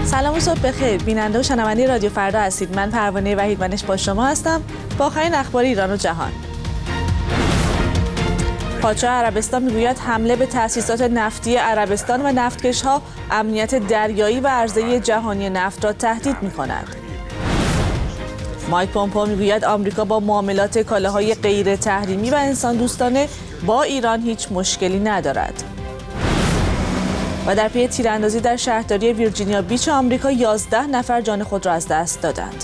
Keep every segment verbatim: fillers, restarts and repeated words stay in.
سلام و صبح بخیر. بیننده و شنونده رادیو فردا هستید. من پروانه وحیدمنش با شما هستم با آخرین اخبار ایران و جهان. پادشاه عربستان میگوید حمله به تأسیسات نفتی عربستان و نفتکش‌ها امنیت دریایی و عرضه جهانی نفت را تهدید می‌کند. مایک پومپئو میگوید آمریکا با معاملات کالاهای غیر تحریمی و انسان دوستانه با ایران هیچ مشکلی ندارد. و در پی تیراندازی در شهرداری ویرجینیا بیچ آمریکا یازده نفر جان خود را از دست دادند.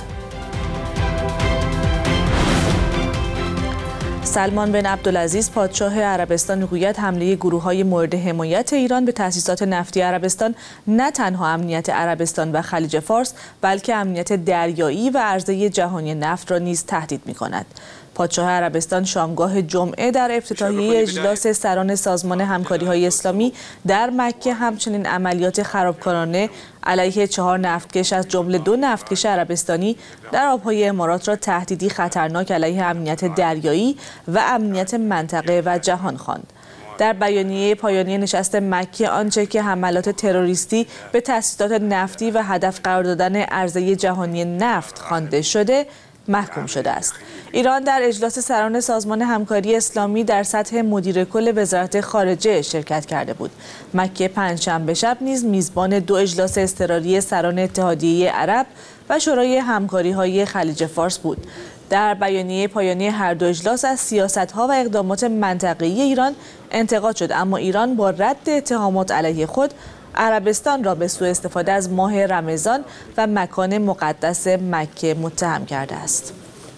سلمان بن عبدالعزیز پادشاه عربستان میگوید حمله گروه‌های مورد حمایت ایران به تأسیسات نفتی عربستان نه تنها امنیت عربستان و خلیج فارس بلکه امنیت دریایی و عرضه جهانی نفت را نیز تهدید می‌کند. پادشاه عربستان شامگاه جمعه در افتتاحیه اجلاس سران سازمان همکاری‌های اسلامی در مکه همچنین عملیات خرابکارانه علیه چهار نفتکش از جمله دو نفتکش عربستانی در آب‌های امارات را تهدیدی خطرناک علیه امنیت دریایی و امنیت منطقه و جهان خواند. در بیانیه پایانی نشست مکه آنچه که حملات تروریستی به تأسیسات نفتی و هدف قرار دادن عرضه جهانی نفت خوانده شده محکوم شده است. ایران در اجلاس سران سازمان همکاری اسلامی در سطح مدیر کل وزارت خارجه شرکت کرده بود. مکه پنجشنبه شب نیز میزبان دو اجلاس اضطراری سران اتحادیه عرب و شورای همکاری‌های خلیج فارس بود. در بیانیه پایانی هر دو اجلاس از سیاست‌ها و اقدامات منطقه‌ای ایران انتقاد شد، اما ایران با رد اتهامات علیه خود عربستان را به سوء استفاده از ماه رمضان و مکان مقدس مکه متهم کرده است.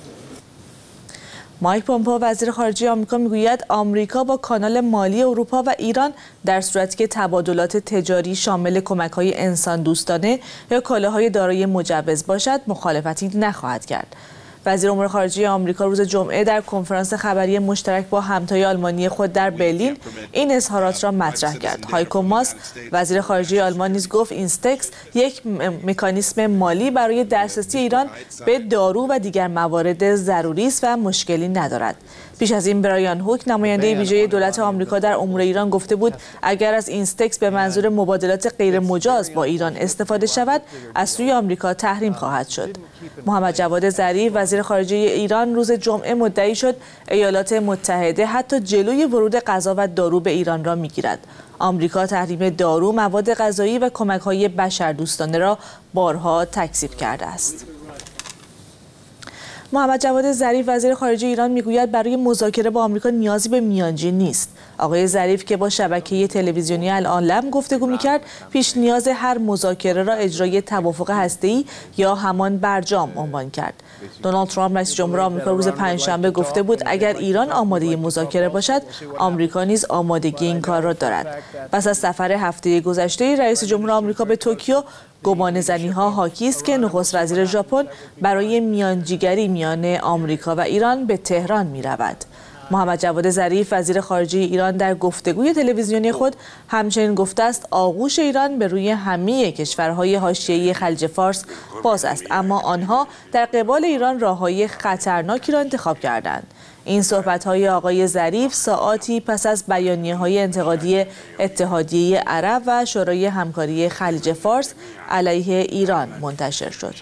مایک پومپئو وزیر خارجه آمریکا میگوید آمریکا با کانال مالی اروپا و ایران در صورتی که تبادلات تجاری شامل کمک‌های انسان دوستانه یا کالاهای دارای مجوز باشد مخالفتی نخواهد کرد. وزیر امور خارجه آمریکا روز جمعه در کنفرانس خبری مشترک با همتای آلمانی خود در برلین این اظهارات را مطرح کرد. هایکو ماس وزیر خارجه آلمان نیز گفت اینستکس یک مکانیسم مالی برای دسترسی ایران به دارو و دیگر موارد ضروری است و مشکلی ندارد. پیش از این برایان هوک نماینده ویژه دولت آمریکا در امور ایران گفته بود اگر از اینستکس به منظور مبادلات غیر مجاز با ایران استفاده شود از سوی آمریکا تحریم خواهد شد. محمد جواد ظریف وزیر خارجه ایران روز جمعه مدعی شد ایالات متحده حتی جلوی ورود غذا و دارو به ایران را میگیرد. آمریکا تحریم دارو، مواد غذایی و کمک‌های بشردوستانه را بارها تکذیب کرده است. محمد جواد ظریف وزیر خارجه ایران میگوید برای مذاکره با آمریکا نیازی به میانجی نیست. آقای ظریف که با شبکه تلویزیونی العالم گفتگو میکرد پیش نیاز هر مذاکره را اجرای توافق هسته‌ای یا همان برجام عنوان کرد. دونالد ترامپ رئیس جمهور آمریکا روز پنجشنبه گفته بود اگر ایران آماده مذاکره باشد آمریکا نیز آمادگی این کار را دارد. پس از سفر هفته گذشته رئیس جمهور آمریکا به توکیو گمانه‌زنی‌ها حاکی است که نخست وزیر ژاپن برای میانجیگری میان آمریکا و ایران به تهران می‌رود. محمد جواد ظریف وزیر خارجه ایران در گفتگوی تلویزیونی خود همچنین گفته است آغوش ایران به روی همه کشورهای حاشیه‌ای خلیج فارس باز است، اما آنها در قبال ایران راههای خطرناکی را انتخاب کردند. این صحبت‌های آقای ظریف ساعاتی پس از بیانیه‌های انتقادی اتحادیه عرب و شورای همکاری خلیج فارس علیه ایران منتشر شد.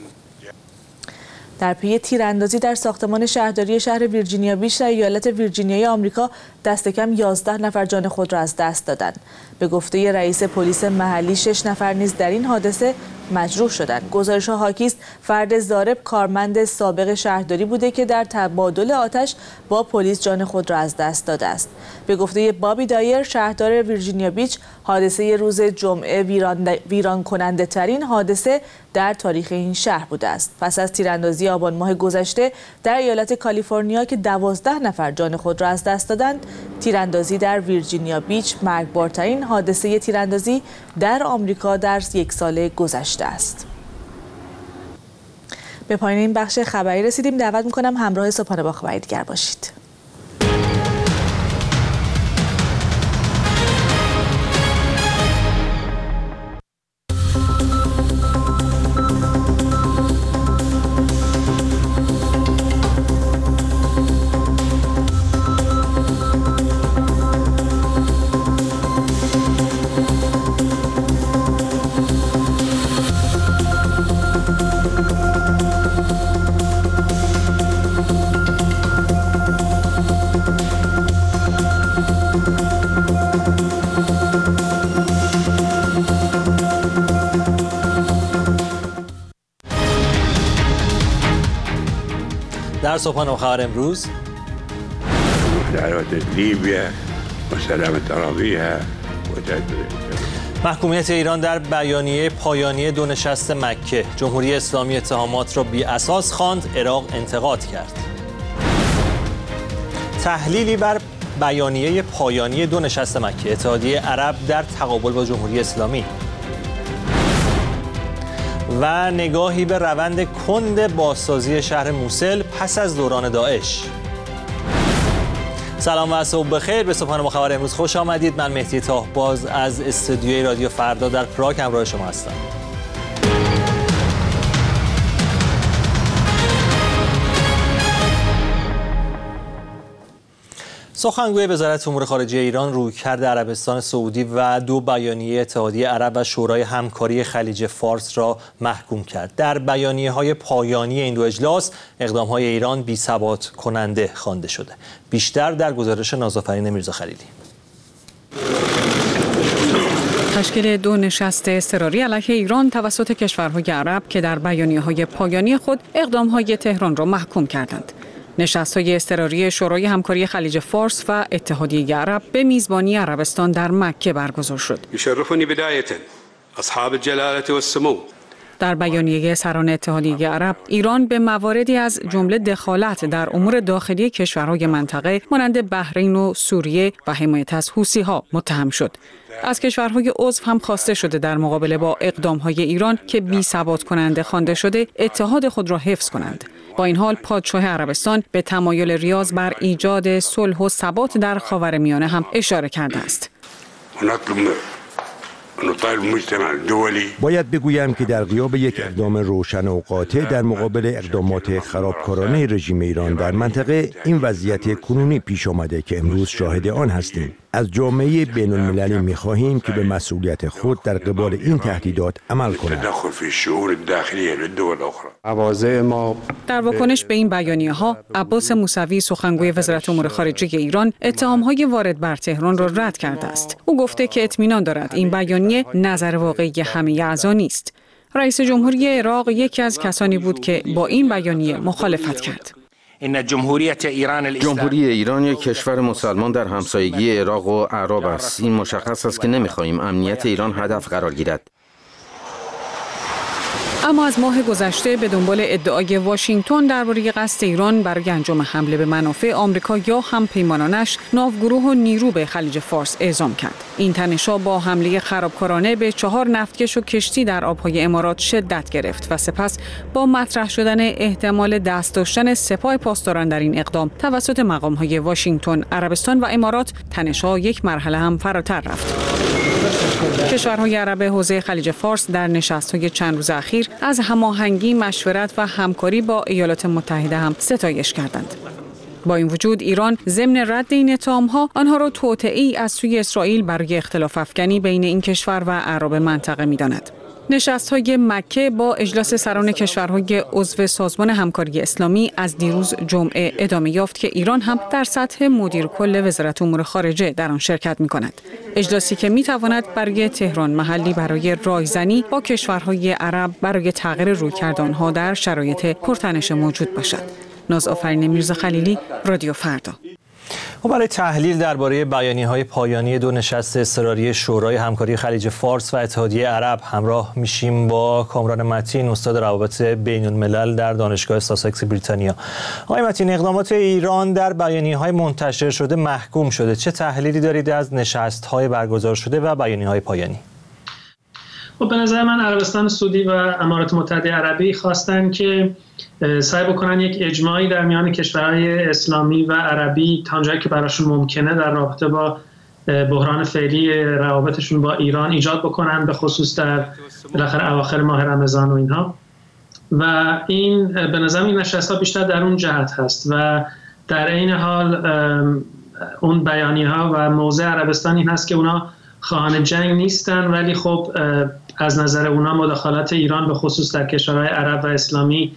در پی تیراندازی در ساختمان شهرداری شهر ویرجینیا بیچ در ایالت ویرجینیای آمریکا دست کم یازده نفر جان خود را از دست دادند. به گفته رئیس پلیس محلی شش نفر نیز در این حادثه مجروح شدند. گزارش‌ها حاکی است فرد ضارب کارمند سابق شهرداری بوده که در تبادل آتش با پلیس جان خود را از دست داده است. به گفته بابی دایر شهردار ویرجینیا بیچ حادثه روز جمعه ویران, ویران کننده ترین حادثه در تاریخ این شهر بوده است. پس از تیراندازی آبان ماه گذشته در ایالت کالیفرنیا که دوازده نفر جان خود را از دست دادند، تیراندازی در ویرجینیا بیچ مرگبارترین حادثه تیراندازی در آمریکا در یک سال گذشته است. به پایان این بخش خبری رسیدیم. دعوت می‌کنم همراه صبحانه با خبری دیگر باشید. در صبحانه خبر امروز محکومیت ایران در بیانیه پایانی دو نشست مکه. جمهوری اسلامی اتهامات را بی اساس خواند، عراق انتقاد کرد. تحلیلی بر بیانیه پایانی دو نشست مکه. اتحادیه عرب در تقابل با جمهوری اسلامی. و نگاهی به روند کند بازسازی شهر موصل پس از دوران داعش. سلام و صبح بخیر. به صبحانه با خبر امروز خوش آمدید. من مهدی طاهباز از استودیوی رادیو فردا در پراگ همراه شما هستم. سخنگوی وزارت امور خارجه ایران رویکرد عربستان سعودی و دو بیانیه اتحادیه عرب و شورای همکاری خلیج فارس را محکوم کرد. در بیانیه‌های پایانی این دو اجلاس اقدام‌های ایران بی‌ثبات کننده خوانده شده. بیشتر در گزارش نازآفرین میرزا خلیلی. تشکیل دو نشست اضطراری علیه ایران توسط کشورهای عرب که در بیانیه‌های پایانی خود اقدام‌های تهران را محکوم کردند. نشست‌های اضطراری شورای همکاری خلیج فارس و اتحادیه عرب به میزبانی عربستان در مکه برگزار شد. یشرفنی بدایة اصحاب الجلالة والسمو. در بیانیه سران اتحادیه عرب، ایران به مواردی از جمله دخالت در امور داخلی کشورهای منطقه مانند بحرین و سوریه و حمایت از حوثی‌ها متهم شد. از کشورهای عضو هم خواسته شده در مقابله با اقدام‌های ایران که بی‌ثبات کننده خوانده شده، اتحاد خود را حفظ کنند. با این حال پادشاه عربستان به تمایل ریاض بر ایجاد صلح و ثبات در خاورمیانه هم اشاره کرده است. باید بگویم که در غیاب یک اقدام روشن و قاطع در مقابل اقدامات خرابکارانه رژیم ایران در منطقه، این وضعیت کنونی پیش آمده که امروز شاهد آن هستیم. از جامعه بین المللی می خواهیم که به مسئولیت خود در قبال این تهدیدات عمل کند. در واکنش به این بیانیه ها، عباس موسوی سخنگوی وزارت امور خارجه ایران اتهام های وارد بر تهران را رد کرده است. او گفته که اطمینان دارد این بیانیه نظر واقعی همه اعضا نیست. رئیس جمهوری عراق یکی از کسانی بود که با این بیانیه مخالفت کرد. جمهوری ایران یک کشور مسلمان در همسایگی عراق و عرب است. این مشخص است که نمی‌خواهیم امنیت ایران هدف قرار گیرد. اما از ماه گذشته به دنبال ادعای واشنگتن درباره قصد ایران برای انجام حمله به منافع آمریکا یا همپیمانانش، ناوگروه و نیرو به خلیج فارس اعزام کرد. این تنش‌ها با حمله خرابکارانه به چهار نفتکش و کشتی در آب‌های امارات شدت گرفت و سپس با مطرح شدن احتمال دست داشتن سپاه پاسداران در این اقدام توسط مقام‌های واشنگتن، عربستان و امارات، تنش‌ها یک مرحله هم فراتر رفت. کشورهای عرب حوزه خلیج فارس در نشست‌های چند روز اخیر از هماهنگی، مشورت و همکاری با ایالات متحده هم ستایش کردند. با این وجود ایران ضمن رد این اتهام‌ها آنها را توطئه‌ای از سوی اسرائیل برای اختلاف افکنی بین این کشور و عرب منطقه می‌داند. نشست‌های مکه با اجلاس سران کشورهای عضو سازمان همکاری اسلامی از دیروز جمعه ادامه یافت که ایران هم در سطح مدیر کل وزارت امور خارجه در آن شرکت می‌کند. اجلاسی که می‌تواند برای تهران محلی برای رایزنی با کشورهای عرب برای تغییر رویکرد آنها در شرایط پرتنش موجود باشد. نازآفرین میرزا خلیلی، رادیو فردا. و برای تحلیل درباره بیانیه‌های پایانی دو نشست اضطراری شورای همکاری خلیج فارس و اتحادیه عرب همراه میشیم با کامران متین، استاد روابط بین الملل در دانشگاه ساسکس بریتانیا. آقای متین، اقدامات ایران در بیانیه‌های منتشر شده محکوم شده. چه تحلیلی دارید از نشست‌های برگزار شده و بیانیه‌های پایانی؟ خب به نظر من عربستان سعودی و امارات متحده عربی خواستن که سعی بکنن یک اجماعی در میان کشورهای اسلامی و عربی تا اونجایی که براشون ممکنه در رابطه با بحران فعلی روابطشون با ایران ایجاد بکنن، به خصوص در بالاخره اواخر ماه رمضان و اینها. و این به نظر این نشست‌ها بیشتر در اون جهت هست و در عین حال اون بیانیه‌ها و موضع عربستان این هست که اونا خواهان جنگ نیستن، ولی خب از نظر اونا مداخلت ایران به خصوص در کشورهای عرب و اسلامی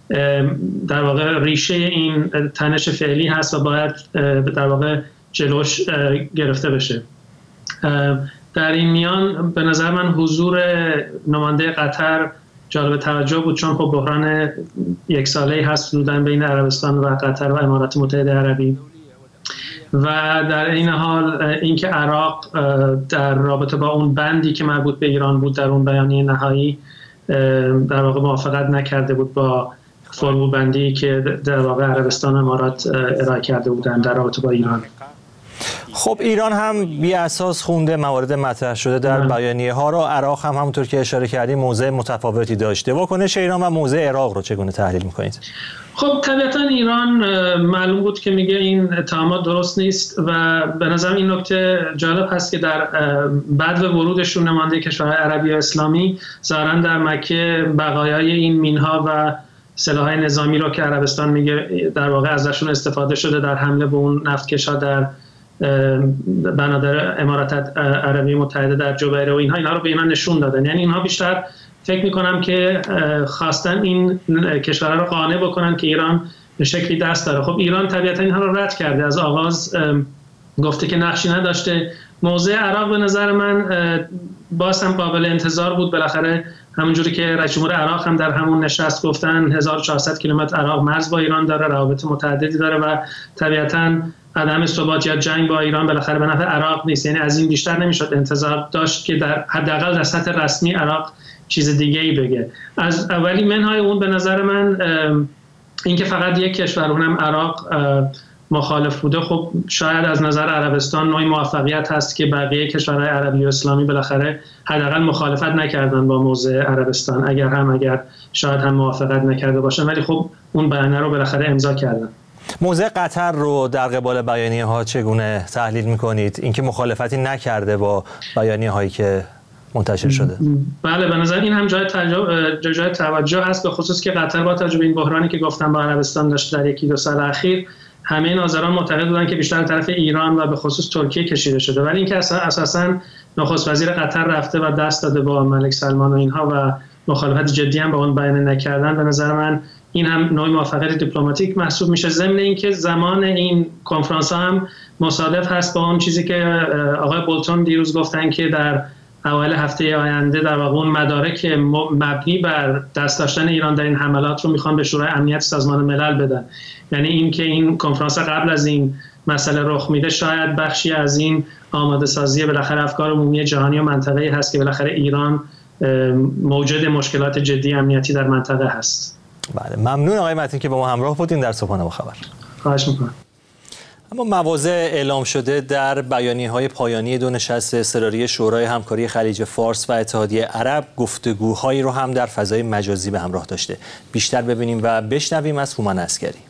در واقع ریشه این تنش فعلی هست و باید در واقع جلوش گرفته بشه. در این میان به نظر من حضور نماینده قطر جالب توجه بود، چون خب بحران یک ساله‌ای هست حدوداً بین عربستان و قطر و امارات متحده عربی و در این حال اینکه عراق در رابطه با اون بندی که مربوط به ایران بود در اون بیانیه نهایی در واقع موافقت نکرده بود با فرمول بندی که در واقع عربستان و امارات ارائه کرده بودند در رابطه با ایران. خب ایران هم بی اساس خونده موارد مطرح شده در بیانیه ها را. عراق هم همونطور که اشاره کردیم موضع متفاوتی داشته. واکنش ایران و موضع عراق رو چگونه تحلیل می‌کنید؟ خب طبیعتا ایران معلوم بود که میگه این اتهامات درست نیست و به نظرم این نکته جالب هست که در بعد ورودشون نماینده کشورهای عربی و اسلامی ظاهراً در مکه بقایای این مینها و سلاح‌های نظامی رو که عربستان میگه در واقع ازشون استفاده شده در حمله به اون نفتکش‌ها در بنادر امارات عربی متحده در جبیره و اینها اینها رو به اینا نشون دادن. یعنی اینها بیشتر فکر میکنم که خواستن این کشورها رو قانع بکنن که ایران به شکلی دست داره. خب ایران طبیعتا اینها رو رد کرده، از آغاز گفته که نقشی نداشته. موضع عراق به نظر من باز هم قابل انتظار بود. بالاخره همونجوری که رئیس جمهور عراق هم در همون نشست گفتن هزار و چهارصد کیلومتر عراق مرز با ایران داره، روابط متعددی داره و طبیعتاً عدم ثبات یا جنگ با ایران بالاخره به نفع عراق نیست. یعنی از این بیشتر نمیشد انتظار داشت که در حداقل در سطح رسمی عراق چیز دیگه ای بگه. از اولی منهای اون به نظر من اینکه فقط یک کشور اونم عراق مخالف بوده، خب شاید از نظر عربستان نوعی موفقیت هست که بقیه کشورهای عربی و اسلامی بالاخره حداقل مخالفت نکردن با موضع عربستان، اگر هم اگر شاید هم موافقت نکرده باشن، ولی خب اون بیانیه رو بالاخره امضا کردن. موضع قطر رو در قبال بیانیه ها چگونه تحلیل میکنید؟ اینکه مخالفتی نکرده با بیانیه هایی که منتشر شده. بله، به نظر این هم جای توجه جای توجه هست، به خصوص که قطر با توجه به این بحرانی که گفتم با عربستان داشت در یکی دو سال اخیر، همه ناظران معتقد بودن که بیشتر طرف ایران و به خصوص ترکیه کشیده شده، ولی اینکه اساساً نخست وزیر قطر رفته و دست داده با ملک سلمان و اینها و مخالفت جدی هم با اون بیانیه نکردن، به نظر من این هم نوع موفقیت دیپلماتیک محسوب میشه. ضمن اینکه زمان این کنفرانس هم مصادف هست با اون چیزی که آقای بولتون دیروز گفتن که در اوایل هفته آینده در واقع اون مدارک مبنی بر دست داشتن ایران در این حملات رو میخوان به شورای امنیت سازمان ملل بدن. یعنی این که این کنفرانس قبل از این مسئله رخ میده شاید بخشی از این آماده سازی بالاخره افکار عمومی جهانی و منطقه‌ای هست که بالاخره ایران موجد مشکلات جدی امنیتی در منطقه هست. بله، ممنون آقای متین که با ما همراه بودین در صبحانه با خبر. خواهش میکنم. اما مواضع اعلام شده در بیانیه‌های پایانی دو نشست اضطراری شورای همکاری خلیج فارس و اتحادیه عرب گفتگوهایی رو هم در فضای مجازی به همراه داشته. بیشتر ببینیم و بشنویم از هومن عسکری.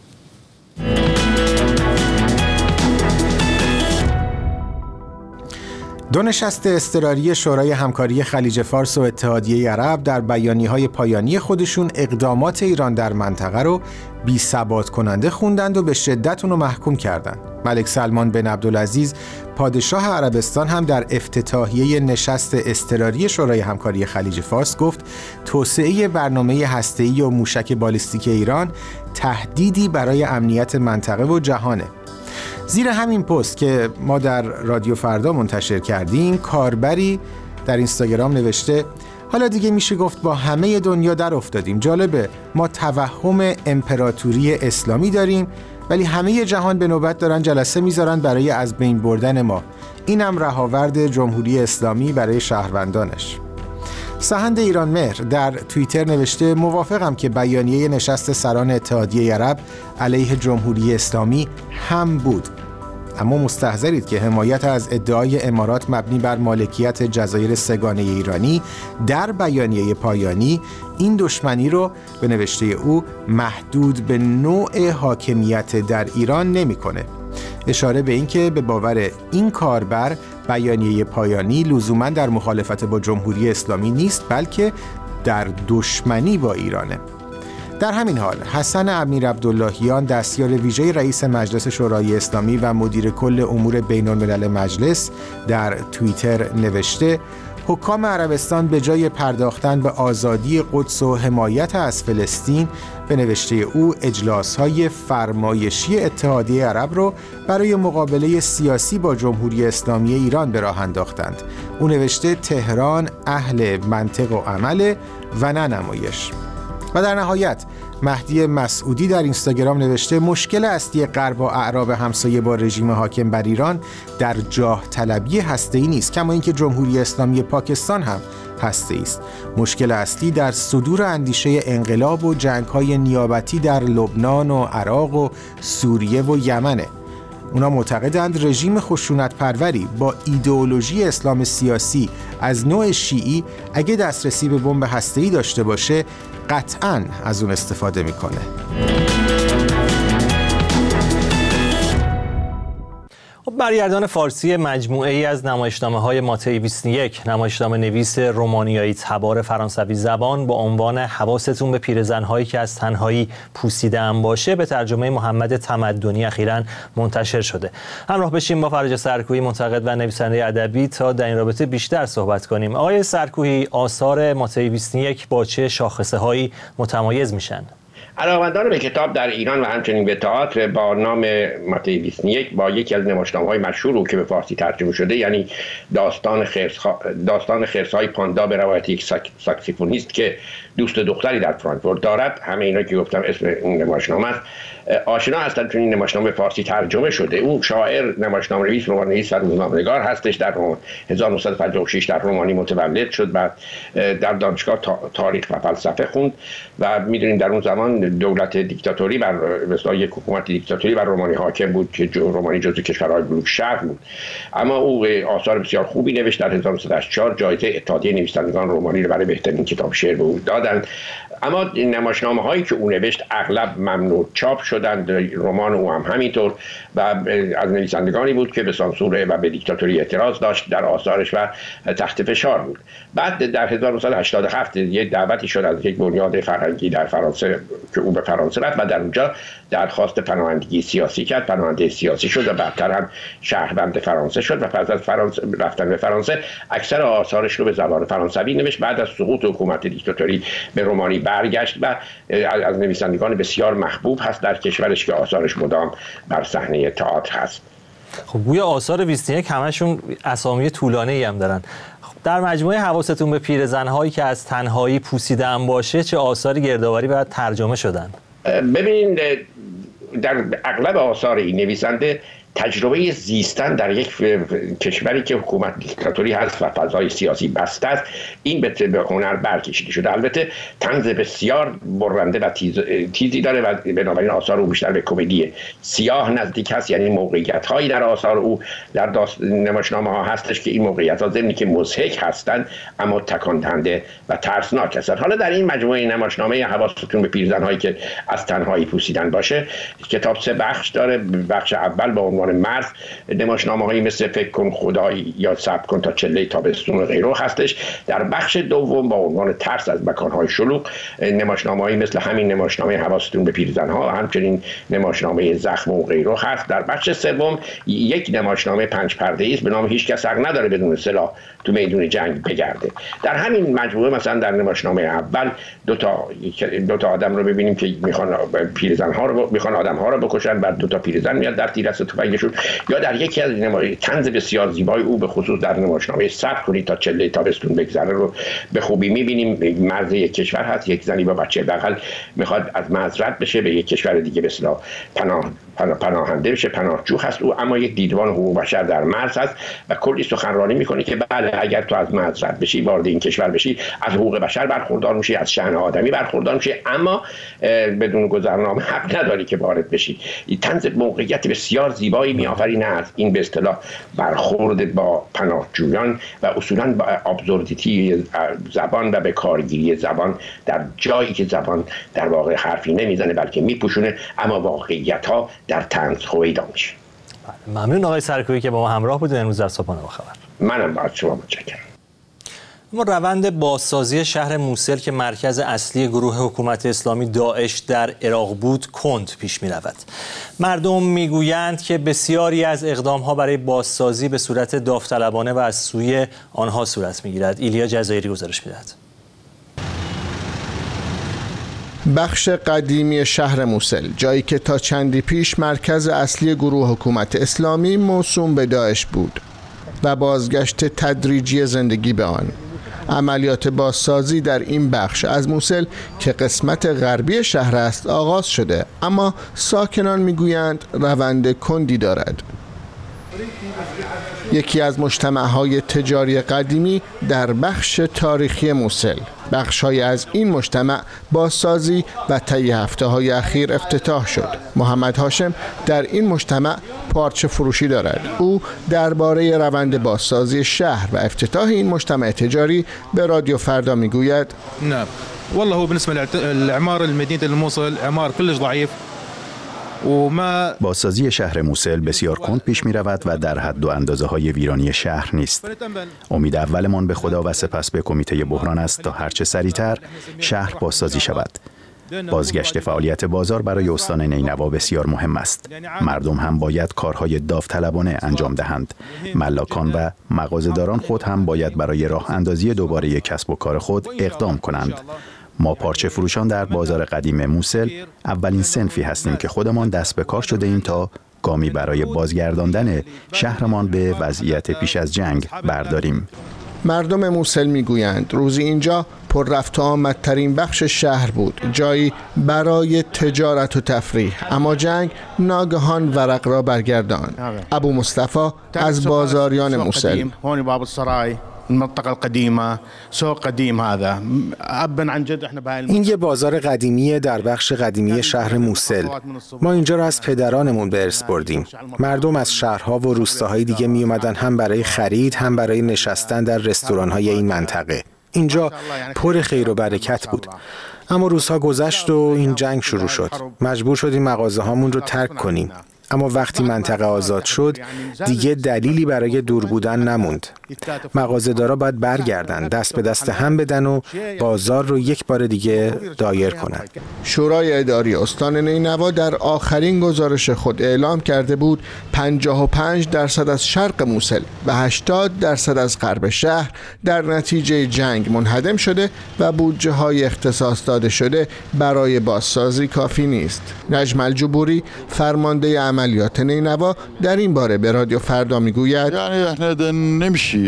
دو نشست اضطراری شورای همکاری خلیج فارس و اتحادیه عرب در بیانیه‌های پایانی خودشون اقدامات ایران در منطقه رو بی‌ثبات کننده خوندند و به شدت اون رو محکوم کردند. ملک سلمان بن عبدالعزیز پادشاه عربستان هم در افتتاحیه نشست اضطراری شورای همکاری خلیج فارس گفت توسعه برنامه هسته‌ای و موشک بالیستیک ایران تهدیدی برای امنیت منطقه و جهانه. زیر همین پست که ما در رادیو فردا منتشر کردیم، کاربری در اینستاگرام نوشته حالا دیگه میشه گفت با همه دنیا در افتادیم. جالبه، ما توهم امپراتوری اسلامی داریم ولی همه جهان به نوبت دارن جلسه میذارن برای از بین بردن ما. اینم رهاورد جمهوری اسلامی برای شهروندانش. سهند ایران مهر در توییتر نوشته موافقم که بیانیه نشست سران اتحادیه عرب علیه جمهوری اسلامی هم بود، اما مستحضرید که حمایت از ادعای امارات مبنی بر مالکیت جزایر سه‌گانه ایرانی در بیانیه پایانی این دشمنی رو به نوشته او محدود به نوع حاکمیت در ایران نمی‌کنه. اشاره به این که به باور این کاربر بیانیه پایانی لزوماً در مخالفت با جمهوری اسلامی نیست، بلکه در دشمنی با ایرانه. در همین حال حسن امیر عبداللهیان دستیار ویژه رئیس مجلس شورای اسلامی و مدیر کل امور بین الملل مجلس در توییتر نوشته حکام عربستان به جای پرداختن به آزادی قدس و حمایت از فلسطین، به نوشته او اجلاس‌های فرمایشی اتحادیه عرب رو برای مقابله سیاسی با جمهوری اسلامی ایران به راه انداختند. او نوشته تهران اهل منطق و عمل و نه نمایش. و در نهایت مهدی مسعودی در اینستاگرام نوشته مشکل اصلی غرب و اعراب همسایه با رژیم حاکم بر ایران در جاه طلبی هسته‌ای نیست، کما اینکه جمهوری اسلامی پاکستان هم هسته‌ای است. مشکل اصلی در صدور اندیشه انقلاب و جنگ‌های نیابتی در لبنان و عراق و سوریه و یمنه. اونا معتقدند رژیم خشونت پروری با ایدئولوژی اسلام سیاسی از نوع شیعی اگه دسترسی به بمب هسته‌ای داشته باشه قطعاً از اون استفاده میکنه. برگردان فارسی مجموعه ای از نمایشنامه‌های ماتی بیست و یک، نمایشنامه نویس رومانیایی تبار فرانسوی زبان با عنوان حواستون به پیرزن‌هایی که از تنهایی پوسیده‌اند باشه به ترجمه محمد تمدنی اخیراً منتشر شده. همراه بشیم با فرج سرکویی، منتقد و نویسنده ادبی، تا در این رابطه بیشتر صحبت کنیم. آقای سرکویی، آثار ماتی بیست و یک با چه شاخصه‌هایی متمایز میشن؟ علاقه‌مندان به کتاب در ایران و همچنین به تئاتر با نام ماتی بیست و یک با یکی از نمایشنامه‌های مشهور او که به فارسی ترجمه شده، یعنی داستان خرس داستان خرس‌های پاندا به روایت یک ساکسیفونیست که دوست دختری در فرانکفورت دارد، همه اینا که گفتم اسم این نمایشنامه است، آشنا هستند چون این نمایشنامه فارسی ترجمه شده. او شاعر، نمایشنامه‌نویس، رمان‌نویس و روزنامه‌نگار هستش. در هزار و نهصد و پنجاه و شش در رومانی متولد شد و در دانشگاه تاریخ و فلسفه خوند و می‌دونیم در اون زمان دولت دیکتاتوری بر مثلا یک حکومت دیکتاتوری بر رومانی حاکم بود که رومانی جزو کشورهای بلوک شرق بود. اما او آثار بسیار خوبی نوشت. در هزار و نهصد و هشتاد و چهار جایزه اتحادیه نویسندگان رومانی رو برای بهترین کتاب شعر به او دادند. اما نمایشنامه هایی که او نوشت اغلب ممنوع چاپ شدند. رمان او هم همینطور و از نویسندگانی بود که به سانسور و به دیکتاتوری اعتراض داشت در آثارش و تحت فشار بود. بعد در هزار و نهصد و هشتاد و هفت یک دعوتی شد از یک بنیاد فرهنگی در فرانسه که او به فرانسه رفت و در اونجا درخواست پناهندگی سیاسی کرد. پناهنده سیاسی شد و بعدتر هم شهروند فرانسه شد و پس از فرانسه رفتن به فرانسه اکثر آثارش رو به زبان فرانسوی نوشت. بعد از سقوط حکومت دیکتاتوری به رومانی برگشت و از نویسندگان بسیار محبوب هست در کشورش که آثارش مدام بر صحنه تئاتر هست. خب گویا آثار بیست و یک همشون اسامی طولانی هم دارن. خب در مجموعه حواستون به پیرزن‌هایی که از تنهایی پوسیده‌اند باشه چه آثاری گردآوری و ترجمه شدن؟ ببینید در اغلب آثار این نویسنده تجربه زیستن در یک کشوری که حکومت دیکتاتوری هست و فضای سیاسی بسته است این به هنر برکشیده شده. البته طنز بسیار برنده و تیز، تیزی داره و بنابراین آثار او بیشتر به کمدی سیاه نزدیک هست. یعنی موقعیت هایی در آثار او در نمایشنامه ها هستش که این موقعیت ها ضمن که مضحک هستند اما تکان دهنده و ترسناک هستند. حالا در این مجموعه نمایشنامه حواستون به پیرزن هایی که از تنهایی پوسیدن باشه، کتاب سه بخش داره. بخش اول با عنوان مرز، نمایشنامه‌هایی مثل فکر کن خدایی یا صبر کن تا چله تابستون و غیره هستش. در بخش دوم با عنوان ترس از مکان‌های شلوغ، نمایشنامه‌هایی مثل همین نمایشنامه حواستون به پیرزن‌ها، همچنین نمایشنامه زخم و غیره هست. در بخش سوم یک نمایشنامه پنج پرده‌ای است به نام هیچ کس حق نداره بدون سلاح تو میدون جنگ بگرده. در همین مجموعه مثلا در نمایشنامه اول دو تا دو تا آدم رو ببینیم که میخوان پیرزن‌ها رو میخوان آدم‌ها رو بکشن، بعد دو تا پیرزن میاد در تیر از تفنگشون. یا در یکی از طنز بسیار زیبای او به خصوص در نمایشنامه صبر کنید تا چله تابستون بگذره رو به خوبی می‌بینیم. مرز یک کشور هست، یک زنی با بچه بغل میخواد از مرز رد بشه به یک کشور دیگه به اصطلاح پناه پناهنده بشه، پناهجو هست او، اما یک دیدبان حقوق بشر در مرز هست و کلی سخنرانی میکنه که بله اگر تو از مرز رد بشی وارد این کشور بشی از حقوق بشر برخوردار میشی، از شأن آدمی برخوردار میشی، اما بدون گذرنامه حق نداری که وارد بشی. این طنز موقعیت بسیار زیبایی میآفرینه از این به اصطلاح برخورد با پناهجویان و اصولا با ابسوردیتی زبان و به کارگیری زبان در جایی که زبان در واقع حرفی نمیزنه بلکه میپوشونه، اما واقعیت ها در طنز هویدا میشه. ممنون آقای سرکویی که با ما همراه بودید امروز در صبحانه با خبر. منم باید شما متشکرم. اما روند بازسازی شهر موسل که مرکز اصلی گروه حکومت اسلامی داعش در عراق بود کند پیش می رود. مردم می گویند که بسیاری از اقدامها برای بازسازی به صورت داوطلبانه و از سوی آنها صورت می گیرد. ایلیا جزایری گزارش می دهد. بخش قدیمی شهر موسل، جایی که تا چندی پیش مرکز اصلی گروه حکومت اسلامی موسوم به داعش بود و بازگشت تدریجی زندگی به آن. عملیات بازسازی در این بخش از موسل که قسمت غربی شهر است آغاز شده، اما ساکنان میگویند روند کندی دارد. یکی از مجتمع‌های تجاری قدیمی در بخش تاریخی موسل. بخش‌های از این مجتمع بازسازی و طی هفته‌های اخیر افتتاح شد. محمد هاشم در این مجتمع پارچه فروشی دارد. او درباره روند بازسازی شهر و افتتاح این مجتمع تجاری به رادیو فردا میگوید: نه والله هو بالنسبه للاعمار المدينه الموصل اعمار كلش ضعيف. بازسازی شهر موسل بسیار کند پیش می رود و در حد و اندازه های ویرانی شهر نیست. امید اولمان به خدا و سپس به کمیته بحران است تا هرچه سریعتر شهر بازسازی شود. بازگشت فعالیت بازار برای استان نینوا بسیار مهم است. مردم هم باید کارهای داوطلبانه انجام دهند. ملاکان و مغازه‌داران خود هم باید برای راه اندازی دوباره کسب و کار خود اقدام کنند. ما پارچه فروشان در بازار قدیم موسل اولین صنفی هستیم که خودمان دست به کار شده ایم تا گامی برای بازگرداندن شهرمان به وضعیت پیش از جنگ برداریم. مردم موسل میگویند روزی اینجا پر رفت و آمدترین بخش شهر بود، جایی برای تجارت و تفریح، اما جنگ ناگهان ورق را برگرداند. ابو مصطفی از بازاریان موسل: المنطقه القديمه سوق قديم هذا ابا عن جد احنا بهاي این یه بازار قدیمی در بخش قدیمی شهر موسل. ما اینجا را از پدرانمون به ارث بردیم. مردم از شهرها و روستاهای دیگه می اومدن هم برای خرید هم برای نشستن در رستوران‌های این منطقه. اینجا پر خیر و برکت بود. اما روزها گذشت و این جنگ شروع شد. مجبور شدیم مغازه‌هامون رو ترک کنیم. اما وقتی منطقه آزاد شد دیگه دلیلی برای دور بودن نموند. مغازه‌دارا باید برگردن، دست به دست هم بدن و بازار رو یک بار دیگه دایر کنن. شورای اداری استان نینوا در آخرین گزارش خود اعلام کرده بود پنجاه و پنج درصد از شرق موسل و هشتاد درصد از غرب شهر در نتیجه جنگ منهدم شده و بودجه های اختصاص داده شده برای بازسازی کافی نیست. نجم الجبوری فرمانده عملیات نینوا در این باره به رادیو فردا میگوید: یعنی احنا نمشي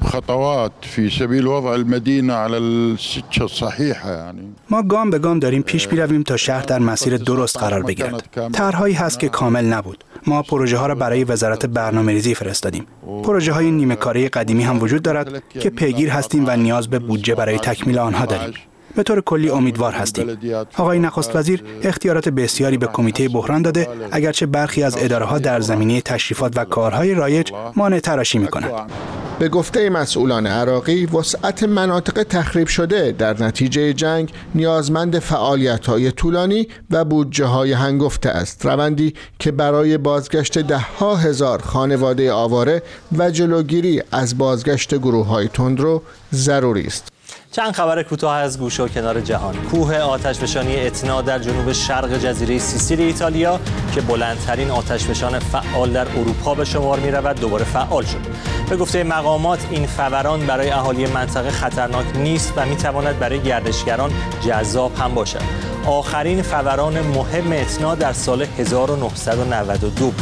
خطوات في سبيل وضع المدينه على السكه الصحيحه. یعنی ما گام به گام داریم پیش می‌رویم تا شهر در مسیر درست قرار بگیرد. طرح‌هایی هست که کامل نبود. ما پروژه ها را برای وزارت برنامه‌ریزی فرستادیم. پروژه های نیمه کاره قدیمی هم وجود دارد که پیگیر هستیم و نیاز به بودجه برای تکمیل آنها داریم. به طور کلی امیدوار هستیم. آقای نخست وزیر اختیارات بسیاری به کمیته بحران داده، اگرچه برخی از اداره‌ها در زمینه تشریفات و کارهای رایج مانع تراشی می‌کنند. به گفته مسئولان عراقی، وسعت مناطق تخریب شده در نتیجه جنگ نیازمند فعالیت‌های طولانی و بودجه‌های هنگفته است، روندی که برای بازگشت ده‌ها هزار خانواده آواره و جلوگیری از بازگشت گروه‌های تندرو ضروری است. چند خبر کوتاه از گوشه و کنار جهان. کوه آتشفشانی اتنا در جنوب شرق جزیره سیسیل ایتالیا که بلندترین آتشفشان فعال در اروپا به شمار می رود دوباره فعال شد. به گفته مقامات این فوران برای اهالی منطقه خطرناک نیست و می تواند برای گردشگران جذاب هم باشد. آخرین فوران مهم اتنا در سال هزار و نهصد و نود و دو بود.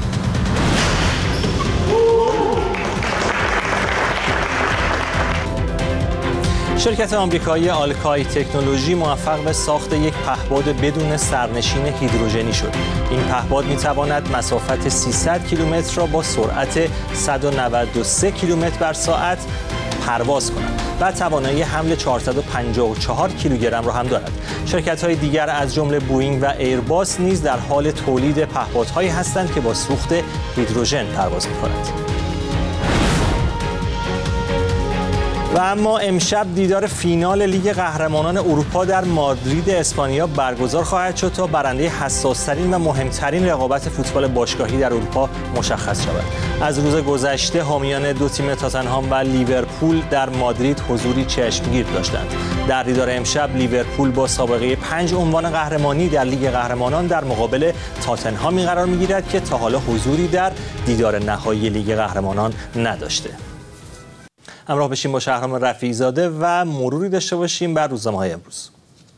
شرکت آمریکایی آلکای تکنولوژی موفق به ساخت یک پهپاد بدون سرنشین هیدروژنی شد. این پهپاد می‌تواند مسافت سیصد کیلومتر را با سرعت صد و نود و سه کیلومتر بر ساعت پرواز کند و توانایی حمل چهارصد و پنجاه و چهار کیلوگرم را هم دارد. شرکت‌های دیگر از جمله بوئینگ و ایرباس نیز در حال تولید پهپادهایی هستند که با سوخت هیدروژن پرواز می‌کنند. و اما امشب دیدار فینال لیگ قهرمانان اروپا در مادرید اسپانیا برگزار خواهد شد تا برنده حساس‌ترین و مهمترین رقابت فوتبال باشگاهی در اروپا مشخص شود. از روز گذشته حامیان دو تیم تاتنهام و لیورپول در مادرید حضوری چشمگیر داشتند. در دیدار امشب لیورپول با سابقه پنج عنوان قهرمانی در لیگ قهرمانان در مقابل تاتنهامی قرار می‌گیرد که تا حالا حضوری در دیدار نهایی لیگ قهرمانان نداشته. همراه بشیم با شهرام رفیعی زاده و مروری داشته باشیم بر روزنامه‌های امروز.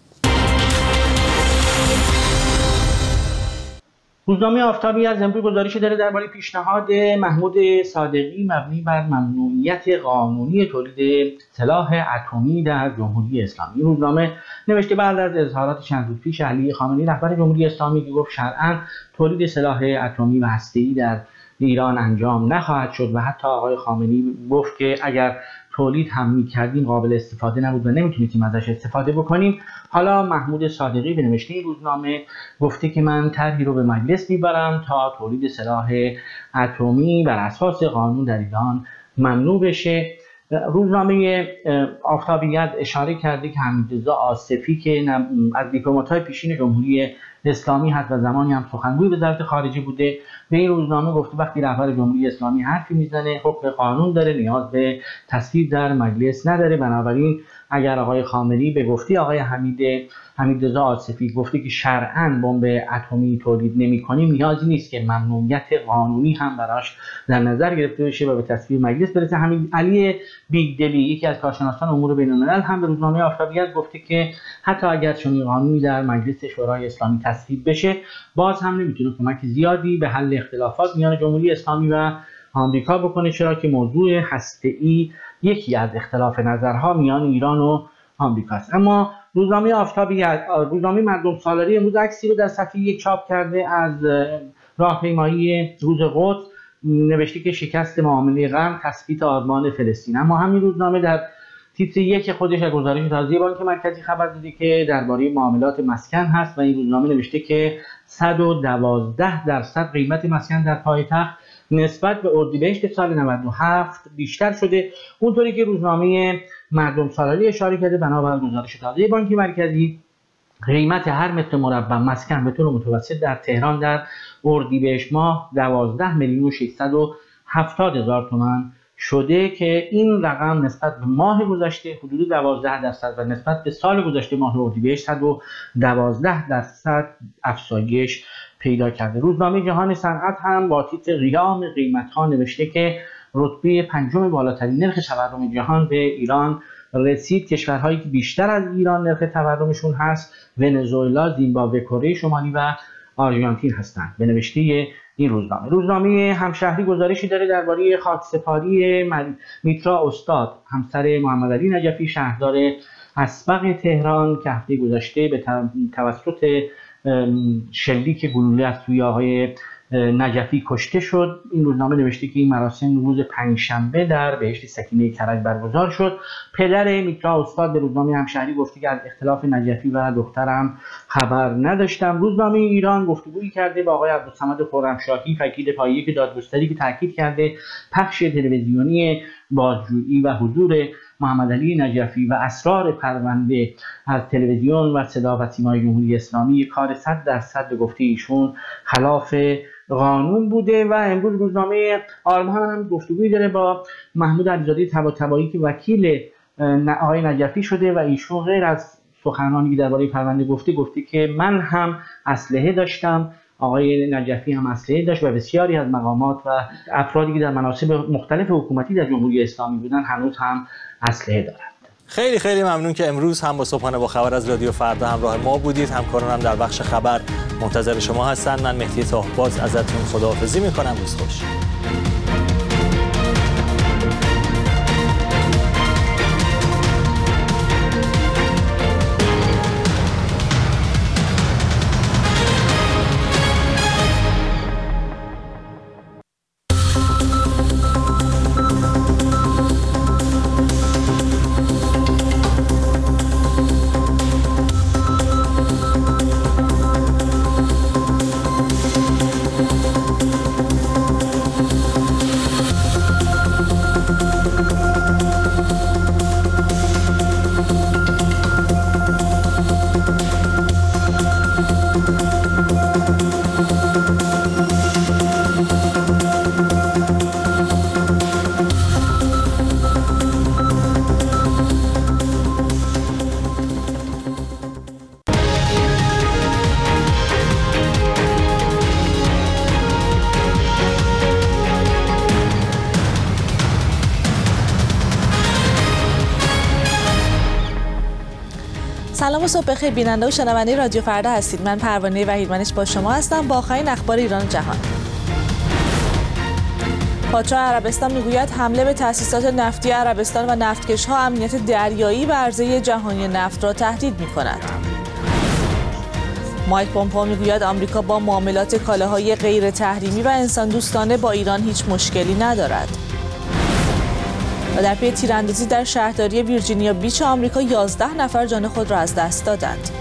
روزنامه آفتابی از امروز گزارشی داره درباره پیشنهاد محمود صادقی مبنی بر ممنوعیت قانونی تولید سلاح اتمی در جمهوری اسلامی. روزنامه نوشته بعد از اظهارات چند روز پیش علی خامنه‌ای رهبر جمهوری اسلامی که گفت شرعاً تولید سلاح اتمی و هسته‌ای در ایران انجام نخواهد شد و حتی آقای خامنه‌ای گفت که اگر تولید هم می‌کردیم قابل استفاده نبود و نمیتونیم ازش استفاده بکنیم. حالا محمود صادقی به نوشته روزنامه گفته که من طرحی رو به مجلس میبرم تا تولید سلاح اتمی بر اساس قانون در ایران ممنوع بشه. روزنامه آفتابیت اشاره کرده که حمیدرضا آصفی که از دیپلمات‌های پیشین جمهوری اسلامی هست و زمانی هم سخنگوی وزارت خارجه بوده، به این روزنامه گفته وقتی رهبر جمهوری اسلامی حرفی میزنه حکم قانون داره، نیاز به تصویب در مجلس نداره. بنابراین اگر آقای خامنه‌ای به گفته آقای حمید حمیدرضا آصفی گفته که شرعاً بمب اتمی تولید نمی‌کنیم، نیازی نیست که ممنوعیت قانونی هم براش در نظر گرفته بشه و به تصویب مجلس برسه. همین علی بیگدلی یکی از کارشناسان امور بین‌الملل هم به روزنامه آفتابیت گفته که حتی اگر چنین قانونی در مجلس شورای اسلامی تصویب بشه، باز هم نمیتونه کمک زیادی به حل اختلافات میان جمهوری اسلامی و آمریکا بکنه، چرا که موضوع هسته‌ای یکی از اختلاف نظرها میان ایران و آمریکا است. اما روزنامه آفتابیت روزنامه مردم سالاری امروز عکسی رو در صفحه یک چاپ کرده از راهپیمایی روز قدس، نوشته که شکست معامله غرب تثبیت آرمان فلسطین. اما همین روزنامه در تیتر یک خودش از گزارش تازه بانک مرکزی خبر داده که درباره معاملات مسکن هست و این روزنامه نوشته که صد و دوازده درصد قیمت مسکن در پایتخت نسبت به اردیبهشت سال نود و هفت بیشتر شده. اونطوری که روزنامه مردم سالاری اشاره کرده، بنابر گزارش تازه بانک مرکزی قیمت هر متر مربع مسکن به طور متوسط در تهران در اردیبهشت ماه دوازده میلیون و ششصد و هفتاد هزار تومان شده که این رقم نسبت به ماه گذشته حدود دوازده درصد و نسبت به سال گذشته ماه اردیبهشت صد و دوازده درصد افزایش پیدا کرده. روزنامه جهان صنعت هم با تیتر قیام قیمت‌ها نوشته که رتبه پنجم بالاترین نرخ تورم جهان به ایران رسید. کشورهایی که بیشتر از ایران نرخ تورمشون هست ونزوئلا، زیمبابوه، کره شمالی و آرژانتین هستند به نوشته این روزنامه. روزنامه همشهری گزارشی داره درباره خاکسپاری میترا استاد همسر محمد علی نجفی شهردار اسبق تهران که هفته گذشته به توسط شلیک گلوله از سوی آقای نجفی کشته شد. این روزنامه نوشته که این مراسم روز پنجشنبه در بهشت سکینه کرج برگزار شد. پدر میترا استاد به روزنامه همشهری گفته که از اختلاف نجفی و دخترم خبر نداشتم. روزنامه ایران گفتگویی کرده با آقای عبدالصمد خرمشاهی وکیل پایه دادگستری که تاکید کرده پخش تلویزیونی بازجویی و حضور محمد علی نجفی و اسرار پرونده از تلویزیون و صدا و سیمای جمهوری اسلامی کار صد درصد به گفته ایشون خلاف قانون بوده. و امروز روزنامه آرمان هم گفتگویی داره با محمود علیزاده طباطبایی که وکیل آقای نجفی شده و ایشون غیر از سخنرانی که درباره پرونده گفته گفته که من هم اسلحه داشتم، آقای نجفی هم اسلحه داشت و بسیاری از مقامات و افرادی که در مناصب مختلف حکومتی در جمهوری اسلامی بودن هنوز هم اسلحه دارند. خیلی خیلی ممنون که امروز هم با صبحانه با خبر از رادیو فردا همراه ما بودید. همکارانم هم در بخش خبر منتظر شما هستند. من مهدی طاهرباز ازتون خداحافظی میکنم. روز خوش. سلام و صبح بخیر بیننده و شنونده رادیو فردا هستید. من پروانه وحیدمنش با شما هستم با آخرین اخبار ایران و جهان. پادشاه عربستان میگوید حمله به تأسیسات نفتی عربستان و نفتکش‌ها امنیت دریایی و عرضه جهانی نفت را تهدید می‌کند. مایک پومپئو میگوید آمریکا با معاملات کالاهای غیر تحریمی و انسان دوستانه با ایران هیچ مشکلی ندارد. و در پی تیراندازی در شهرداری ویرجینیا بیچ آمریکا یازده نفر جان خود را از دست دادند.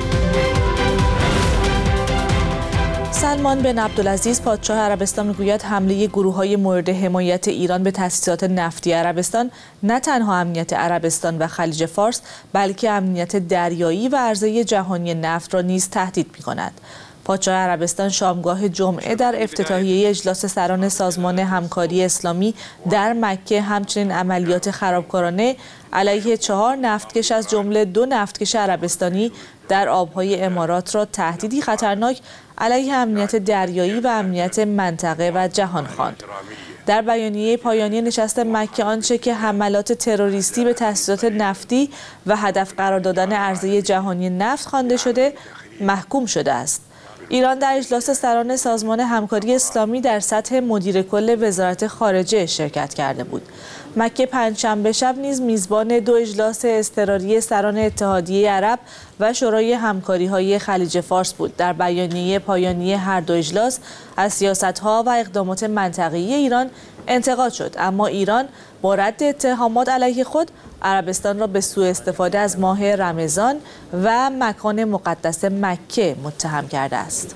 سلمان بن عبدالعزیز پادشاه عربستان میگوید حمله گروه‌های مورد حمایت ایران به تأسیسات نفتی عربستان نه تنها امنیت عربستان و خلیج فارس بلکه امنیت دریایی و عرضه جهانی نفت را نیز تهدید می‌کند. پادشاه عربستان شامگاه جمعه در افتتاحیه اجلاس سران سازمان همکاری اسلامی در مکه همچنین عملیات خرابکارانه علیه چهار نفتکش از جمله دو نفتکش عربستانی در آبهای امارات را تهدیدی خطرناک علیه امنیت دریایی و امنیت منطقه و جهان خواند. در بیانیه پایانی نشست مکه آنچه که حملات تروریستی به تأسیسات نفتی و هدف قرار دادن عرضه جهانی نفت خوانده شده محکوم شده است. ایران در اجلاس سران سازمان همکاری اسلامی در سطح مدیر کل وزارت خارجه شرکت کرده بود. مکه پنجشنبه شب نیز میزبان دو اجلاس اضطراری سران اتحادیه عرب و شورای همکاری‌های خلیج فارس بود. در بیانیه پایانی هر دو اجلاس از سیاست‌ها و اقدامات منطقه‌ای ایران انتقاد شد، اما ایران با رد اتهامات علیه خود عربستان را به سوء استفاده از ماه رمضان و مکان مقدس مکه متهم کرده است.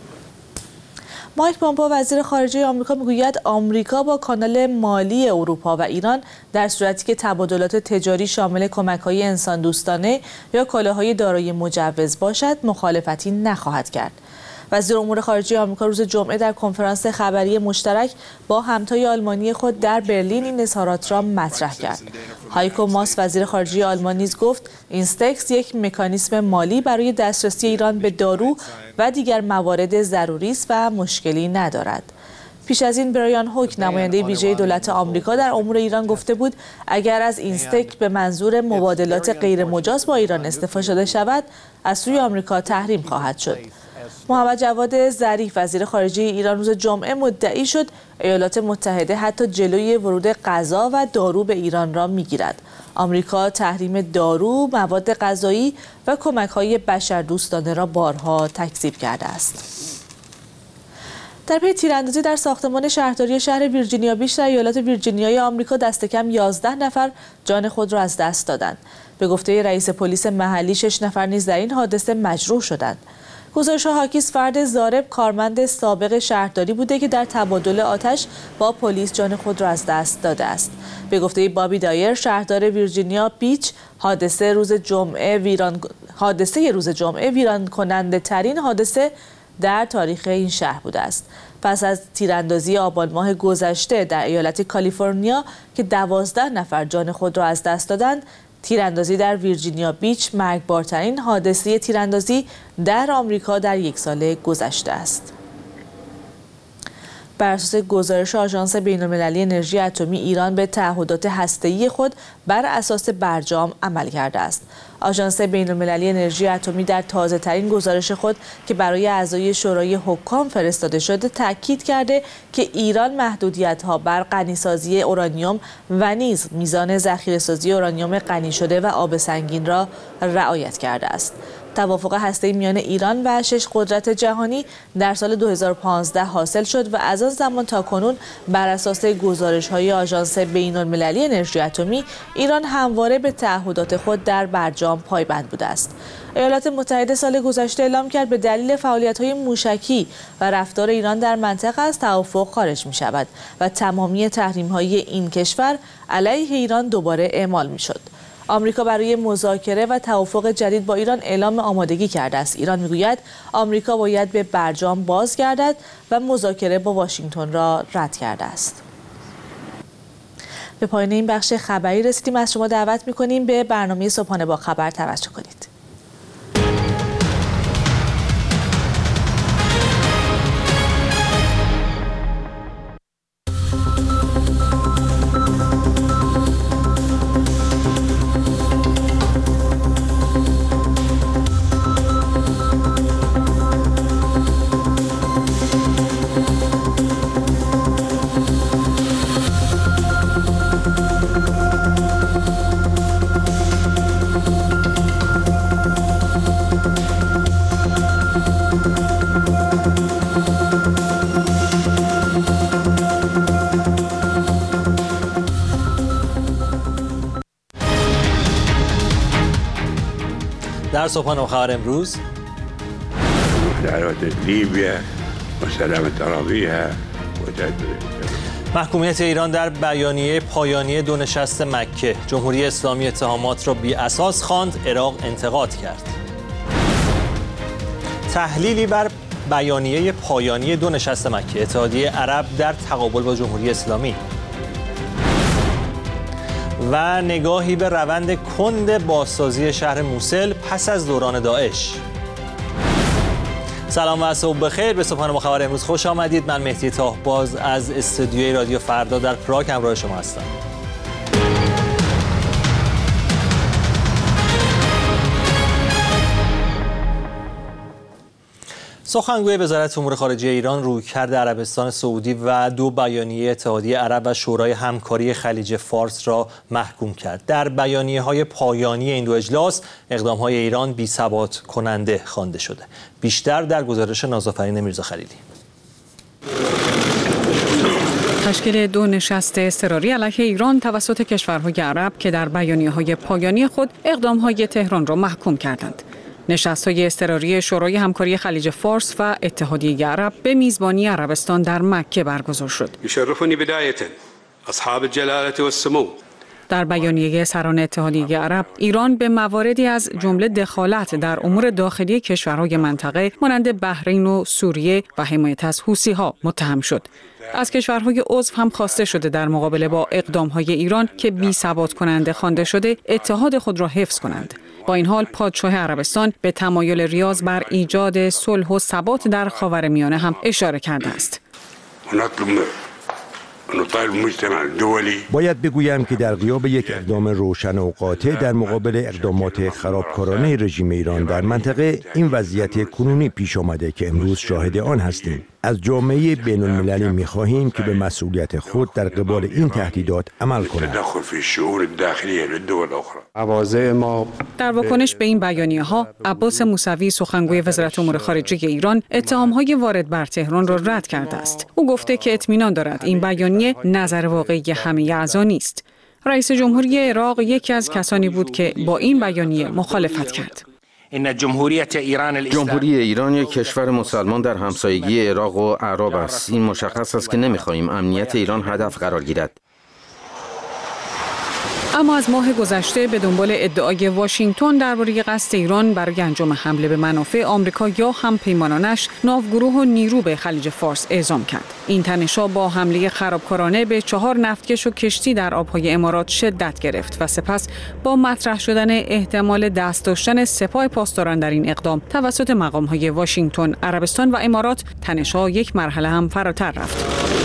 مایک پومپئو وزیر خارجه آمریکا میگوید آمریکا با کانال مالی اروپا و ایران در صورتی که تبادلات تجاری شامل کمک‌های انسان دوستانه یا کالاهای دارای مجوز باشد مخالفتی نخواهد کرد. وزیر امور خارجه آمریکا روز جمعه در کنفرانس خبری مشترک با همتای آلمانی خود در برلین این اظهارات را مطرح کرد. هایکو ماس وزیر خارجه آلمان نیز گفت اینستکس یک مکانیزم مالی برای دسترسی ایران به دارو و دیگر موارد ضروری است و مشکلی ندارد. پیش از این برایان هوک نماینده ویژه دولت آمریکا در امور ایران گفته بود اگر از اینستک به منظور مبادلات غیر مجاز با ایران استفاده شده شود از سوی آمریکا تحریم خواهد شد. محمد جواد ظریف وزیر خارجه ایران روز جمعه مدعی شد ایالات متحده حتی جلوی ورود غذا و دارو به ایران را میگیرد. آمریکا تحریم دارو، مواد غذایی و کمک‌های بشردوستانه را بارها تکذیب کرده است. در پی تیراندازی در ساختمان شهرداری شهر ویرجینیا بیچ در ایالات ویرجینیای آمریکا دست کم یازده نفر جان خود را از دست دادند. به گفته رئیس پلیس محلی شش نفر نیز در این حادثه مجروح شدند. گزارش‌ها حاکیست فرد ضارب کارمند سابق شهرداری بوده که در تبادل آتش با پلیس جان خود را از دست داده است. به گفته بابی دایر شهردار ویرجینیا بیچ حادثه روز جمعه ویران حادثه روز جمعه ویران کننده ترین حادثه در تاریخ این شهر بوده است. پس از تیراندازی آبان ماه گذشته در ایالت کالیفرنیا که دوازده نفر جان خود را از دست دادند، تیراندازی در ویرجینیا بیچ مرگبارترین حادثه تیراندازی در آمریکا در یک سال گذشته است. بر اساس گزارش آژانس بین‌المللی انرژی اتمی ایران به تعهدات هسته‌ای خود بر اساس برجام عمل کرده است. آژانس بین‌المللی انرژی اتمی در تازه‌ترین گزارش خود که برای اعضای شورای حکام فرستاده شده تاکید کرده که ایران محدودیت‌ها بر غنیسازی اورانیوم و نیز میزان ذخیره‌سازی اورانیوم غنی شده و آب سنگین را رعایت کرده است. توافق هسته‌ای میان ایران و شش قدرت جهانی در سال دو هزار و پانزده حاصل شد و از آن زمان تا کنون بر اساس گزارش‌های آژانس بین‌المللی انرژی اتمی ایران همواره به تعهدات خود در برجام پایبند بوده است. ایالات متحده سال گذشته اعلام کرد به دلیل فعالیت‌های موشکی و رفتار ایران در منطقه از توافق خارج می‌شود و تمامی تحریم‌های این کشور علیه ایران دوباره اعمال می‌شد. آمریکا برای مذاکره و توافق جدید با ایران اعلام آمادگی کرده است. ایران میگوید آمریکا باید به برجام بازگردد و مذاکره با واشنگتن را رد کرده است. به پایان این بخش خبری رسیدیم. از شما دعوت می‌کنیم به برنامه صبحانه با خبر توجه کنید. از صبحانه خبر امروز. محکومیت ایران در بیانیه پایانی دو نشست مکه. جمهوری اسلامی اتهامات را بی اساس خواند، عراق انتقاد کرد. تحلیلی بر بیانیه پایانی دو نشست مکه. اتحادیه عرب در تقابل با جمهوری اسلامی. و نگاهی به روند کند بازسازی شهر موسل پس از دوران داعش. سلام و صبح بخیر. به صبحانه ما خبر امروز خوش آمدید. من مهدی طاهباز از استودیوی رادیو فردا در پراگ همراه شما هستم. سخنگوی وزارت امور خارجه ایران رویکرد عربستان سعودی و دو بیانیه اتحادیه عرب و شورای همکاری خلیج فارس را محکوم کرد. در بیانیه‌های پایانی این دو اجلاس اقدام‌های ایران بی‌ثبات کننده خوانده شده. بیشتر در گزارش نازآفرین میرزا خلیلی. تشکیل دو نشست اضطراری علیه ایران توسط کشورهای عرب که در بیانیه‌های پایانی خود اقدام‌های تهران را محکوم کردند. نشست‌های اضطراری شورای همکاری خلیج فارس و اتحادیه عرب به میزبانی عربستان در مکه برگزار شد. یشرفنی بدایة اصحاب الجلالة والسمو. در بیانیه سران اتحادیه عرب، ایران به مواردی از جمله دخالت در امور داخلی کشورهای منطقه مانند بحرین و سوریه و حمایت از حوثی‌ها متهم شد. از کشورهای عضو هم خواسته شده در مقابله با اقدام‌های ایران که بی‌ثبات کننده خوانده شده، اتحاد خود را حفظ کنند. با این حال پادشاه عربستان به تمایل ریاض بر ایجاد صلح و ثبات در خاورمیانه هم اشاره کرده است. باید بگویم که در غیاب یک اقدام روشن و قاطع در مقابل اقدامات خرابکارانه رژیم ایران در منطقه، این وضعیت کنونی پیش آمده که امروز شاهد آن هستیم. از جامعه بین المللی می خواهیم که به مسئولیت خود در قبال این تهدیدات عمل کند. در واکنش به این بیانیه ها، عباس موسوی سخنگوی وزارت امور خارجه ایران اتهام های وارد بر تهران را رد کرده است. او گفته که اطمینان دارد این بیانیه نظر واقعی همه اعضا نیست. رئیس جمهوری عراق یکی از کسانی بود که با این بیانیه مخالفت کرد. جمهوری ایران یک کشور مسلمان در همسایگی عراق و اعراب است. این مشخص است که نمی‌خواهیم امنیت ایران هدف قرار گیرد. اما از ماه گذشته به دنبال ادعای واشنگتن درباره قصد ایران برای انجام حمله به منافع آمریکا یا همپیمانانش، ناوگروه و نیرو به خلیج فارس اعزام کرد. این تنش‌ها با حمله خرابکارانه به چهار نفتکش و کشتی در آب‌های امارات شدت گرفت و سپس با مطرح شدن احتمال دست داشتن سپاه پاسداران در این اقدام توسط مقام‌های واشنگتن، عربستان و امارات، تنش‌ها یک مرحله هم فراتر رفت.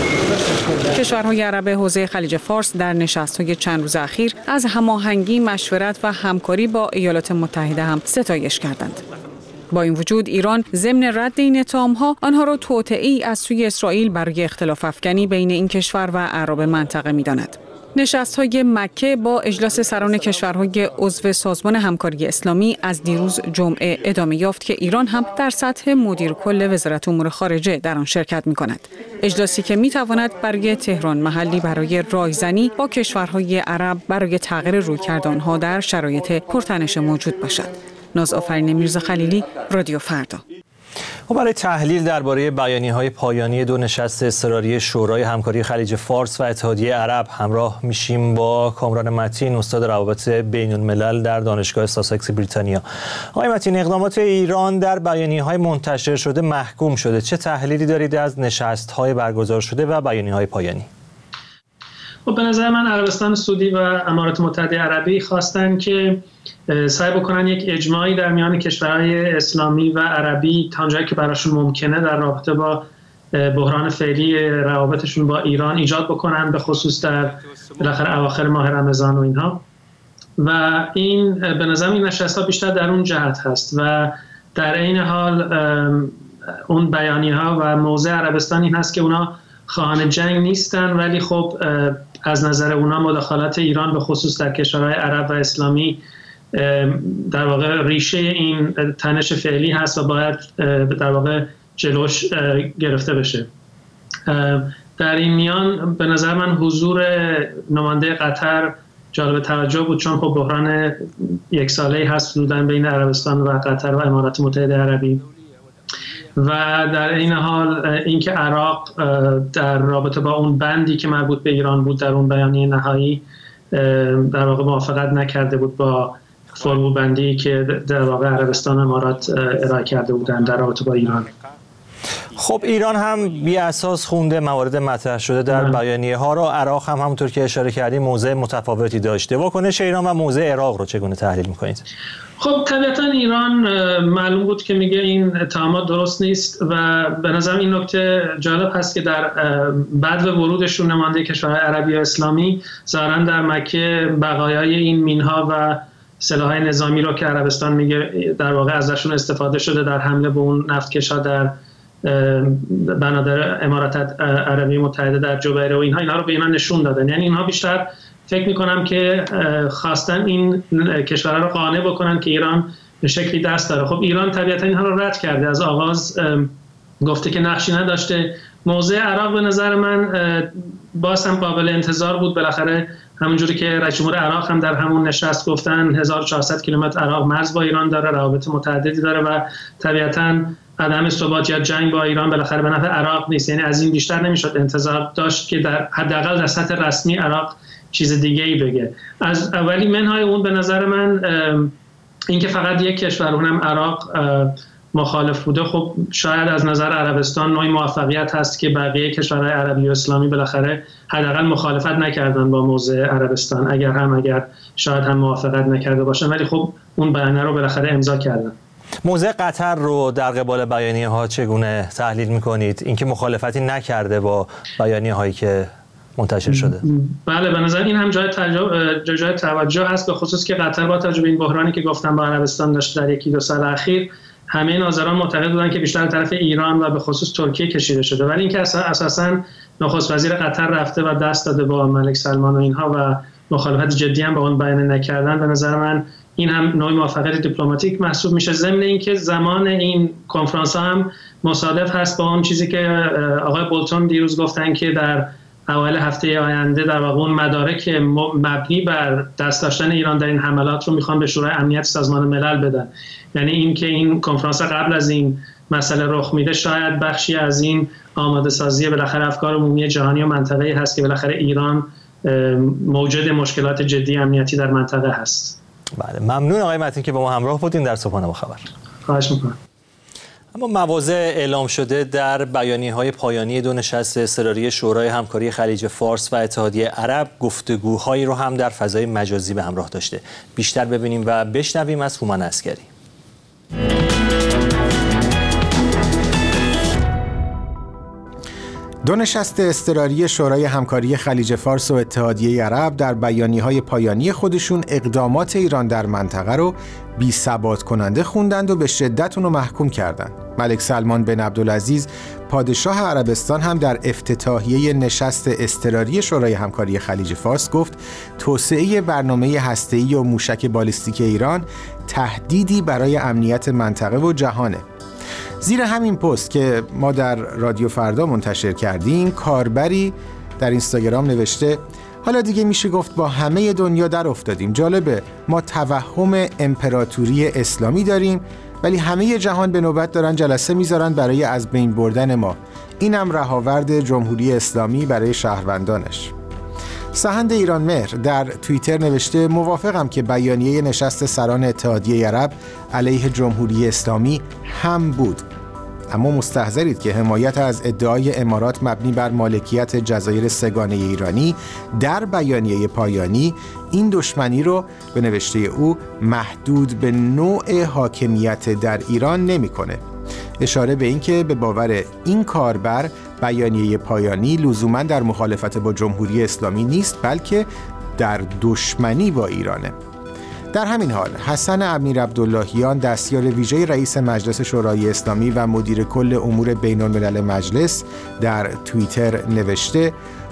کشورهای عرب حوزه خلیج فارس در نشست‌های چند روز اخیر از هماهنگی، مشورت و همکاری با ایالات متحده هم ستایش کردند. با این وجود ایران ضمن رد این اتهام‌ها آنها را توطئه‌ای از سوی اسرائیل برای اختلاف افکنی بین این کشور و اعراب منطقه می‌داند. نشست‌های مکه با اجلاس سران کشورهای عضو سازمان همکاری اسلامی از دیروز جمعه ادامه یافت که ایران هم در سطح مدیر کل وزارت امور خارجه در آن شرکت می‌کند. اجلاسی که می‌تواند برای تهران محلی برای رایزنی با کشورهای عرب برای تغییر رویکرد آنها در شرایط پرتنش موجود باشد. نازآفرین میرزا خلیلی، رادیو فردا. و برای تحلیل درباره بیانیه‌های پایانی دو نشست اضطراری شورای همکاری خلیج فارس و اتحادیه عرب همراه میشیم با کامران متین، استاد روابط بین الملل در دانشگاه ساسکس بریتانیا. آقای متین، اقدامات ایران در بیانیه‌های منتشر شده محکوم شده. چه تحلیلی دارید از نشست‌های برگزار شده و بیانیه‌های پایانی؟ خب به نظر من عربستان سعودی و امارات متحده عربی خواستن که سعی بکنن یک اجماعی در میان کشورهای اسلامی و عربی تا اونجایی که براشون ممکنه در رابطه با بحران فعلی روابطشون با ایران ایجاد بکنن، به خصوص در بالاخره اواخر ماه رمضان و اینها. و این به نظر این نشست‌ها بیشتر در اون جهت هست و در عین حال اون بیانیه‌ها و موضع عربستان این هست که اونا خواهان جنگ نیستن، ولی خب از نظر اونا مداخلات ایران به خصوص در کشورهای عرب و اسلامی در واقع ریشه این تنش فعلی هست و باید در واقع جلوش گرفته بشه. در این میان به نظر من حضور نماینده قطر جالب توجه بود، چون خب بحران یک ساله‌ای هست حدوداً بین عربستان و قطر و امارات متحده عربی و در این حال اینکه عراق در رابطه با اون بندی که مربوط به ایران بود در اون بیانیه نهایی در واقع موافقت نکرده بود با فرمولبندی که در واقع عربستان و امارات ارائه کرده بودن در رابطه با ایران. خب ایران هم بی اساس خونده موارد مطرح شده در بیانیه ها را. عراق هم همونطور که اشاره کردیم موضع متفاوتی داشته. واکنش ایران و موضع عراق رو چگونه تحلیل می‌کنید؟ خب طبیعتا ایران معلوم بود که میگه این اتهامات درست نیست و به نظر این نکته جالب هست که در بعد ورودشون نماینده کشورهای عربی و اسلامی ظاهراً در مکه بقایای این مینها و سلاح‌های نظامی رو که عربستان میگه در واقع ازشون استفاده شده در حمله به اون نفتکش‌ها در بنادر امارات عربی متحده در جبیره و اینها اینها رو به اینا نشون دادن. یعنی اینها بیشتر فکر میکنم که خواستن این کشورها رو قانع بکنن که ایران به شکلی دست داره. خب ایران طبیعتا اینها رو رد کرده، از آغاز گفته که نقشی نداشته. موضع عراق به نظر من باز هم قابل انتظار بود. بالاخره همونجوری که رئیس جمهور عراق هم در همون نشست گفتن هزار و چهارصد کیلومتر عراق مرز با ایران داره، روابط متعددی داره و طبیعتاً عدم ثبات یا جنگ با ایران بالاخره به نفع عراق نیست. یعنی از این بیشتر نمیشد انتظار داشت که در حداقل در سطح رسمی عراق چیز دیگه ای بگه. از اولی منهای اون به نظر من اینکه فقط یک کشور اونم عراق مخالف بوده، خب شاید از نظر عربستان نوعی موفقیت هست که بقیه کشورهای عربی و اسلامی بالاخره حداقل مخالفت نکردن با موضع عربستان، اگر هم اگر شاید هم موافقت نکرده باشن، ولی خب اون بیانیه رو بالاخره امضا کردن. موضع قطر رو در قبال بیانیه ها چگونه تحلیل میکنید؟ اینکه مخالفتی نکرده با بیانیه هایی که منتشر شده. بله به نظر این هم جای توجه جای توجه هست، به خصوص که قطر با توجه به این بحرانی که گفتم با عربستان داشت در یکی دو سال اخیر، همه ناظران معتقد بودن که بیشتر طرف ایران و به خصوص ترکیه کشیده شده، ولی اینکه اساساً نخست وزیر قطر رفته و دست داده با ملک سلمان و اینها و مخالفت جدی هم با اون بیانیه نکردن، به نظر من این هم نوعی موفقیت دیپلماتیک محسوب میشه. ضمن اینکه زمان این کنفرانس هم مصادف هست با اون چیزی که آقای بولتون دیروز گفتن که در اوایل هفته آینده در واقع اون مدارک مبنی بر دست داشتن ایران در این حملات رو میخوان به شورای امنیت سازمان ملل بدن. یعنی این که این کنفرانس قبل از این مسئله رخ میده شاید بخشی از این آماده سازی بالاخره افکار عمومی جهانی و منطقه‌ای هست که بالاخره ایران موجد مشکلات جدی امنیتی در منطقه هست. بله ممنون آقای متین که با ما همراه بودین در صبحانه با خبر. خواهش میکنم. اما مواضع اعلام شده در بیانیه‌های پایانی دو نشست اضطراری شورای همکاری خلیج فارس و اتحادیه عرب گفتگوهایی رو هم در فضای مجازی به همراه داشته. بیشتر ببینیم و بشنویم از هومن عسکری. دو نشست اضطراری شورای همکاری خلیج فارس و اتحادیه عرب در بیانیه‌های پایانی خودشون اقدامات ایران در منطقه رو بی ثبات کننده خوندند و به شدت اون رو محکوم کردند. ملک سلمان بن عبدالعزیز پادشاه عربستان هم در افتتاحیه نشست اضطراری شورای همکاری خلیج فارس گفت توسعه برنامه هسته‌ای و موشک بالیستیک ایران تهدیدی برای امنیت منطقه و جهانه. زیر همین پست که ما در رادیو فردا منتشر کردیم، کاربری در اینستاگرام نوشته حالا دیگه میشه گفت با همه دنیا در افتادیم. جالبه ما توهم امپراتوری اسلامی داریم ولی همه جهان به نوبت دارن جلسه میذارن برای از بین بردن ما. اینم رهاورد جمهوری اسلامی برای شهروندانش. سهند ایران مهر در توییتر نوشته موافقم که بیانیه نشست سران اتحادیه عرب علیه جمهوری اسلامی هم بود، اما مستحضرید که حمایت از ادعای امارات مبنی بر مالکیت جزایر سگانه ایرانی در بیانیه پایانی این دشمنی رو به نوشته او محدود به نوع حاکمیت در ایران نمی‌کنه. اشاره به این که به باور این کاربر بیانیه پایانی لزوماً در مخالفت با جمهوری اسلامی نیست بلکه در دشمنی با ایرانه. در همین حال حسن امیر عبداللهیان دستیار ویژه رئیس مجلس شورای اسلامی و مدیر کل امور بین الملل مجلس در توییتر نوشته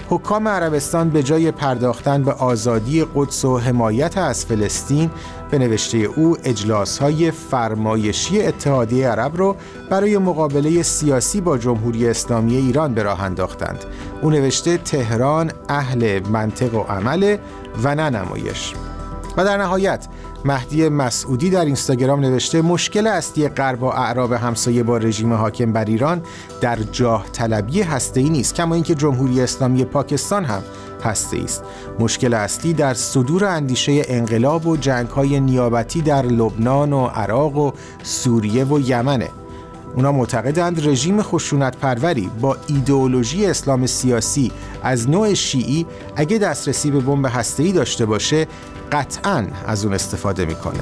حکام عربستان به جای پرداختن به آزادی قدس و حمایت از فلسطین، به نوشته او اجلاس‌های فرمایشی اتحادیه عرب رو برای مقابله سیاسی با جمهوری اسلامی ایران به راه انداختند. او نوشته تهران اهل منطق و عمل و نه نمایش. و در نهایت مهدی مسعودی در اینستاگرام نوشته مشکل اصلی غرب و اعراب همسایه با رژیم حاکم بر ایران در جاه طلبی هسته‌ای نیست، کما اینکه جمهوری اسلامی پاکستان هم هسته‌ای است. مشکل اصلی در صدور اندیشه انقلاب و جنگ‌های نیابتی در لبنان و عراق و سوریه و یمنه. اونا معتقدند رژیم خشونت پروری با ایدئولوژی اسلام سیاسی از نوع شیعی اگه دسترسی به بمب هسته‌ای داشته باشه قطعاً از اون استفاده میکنه.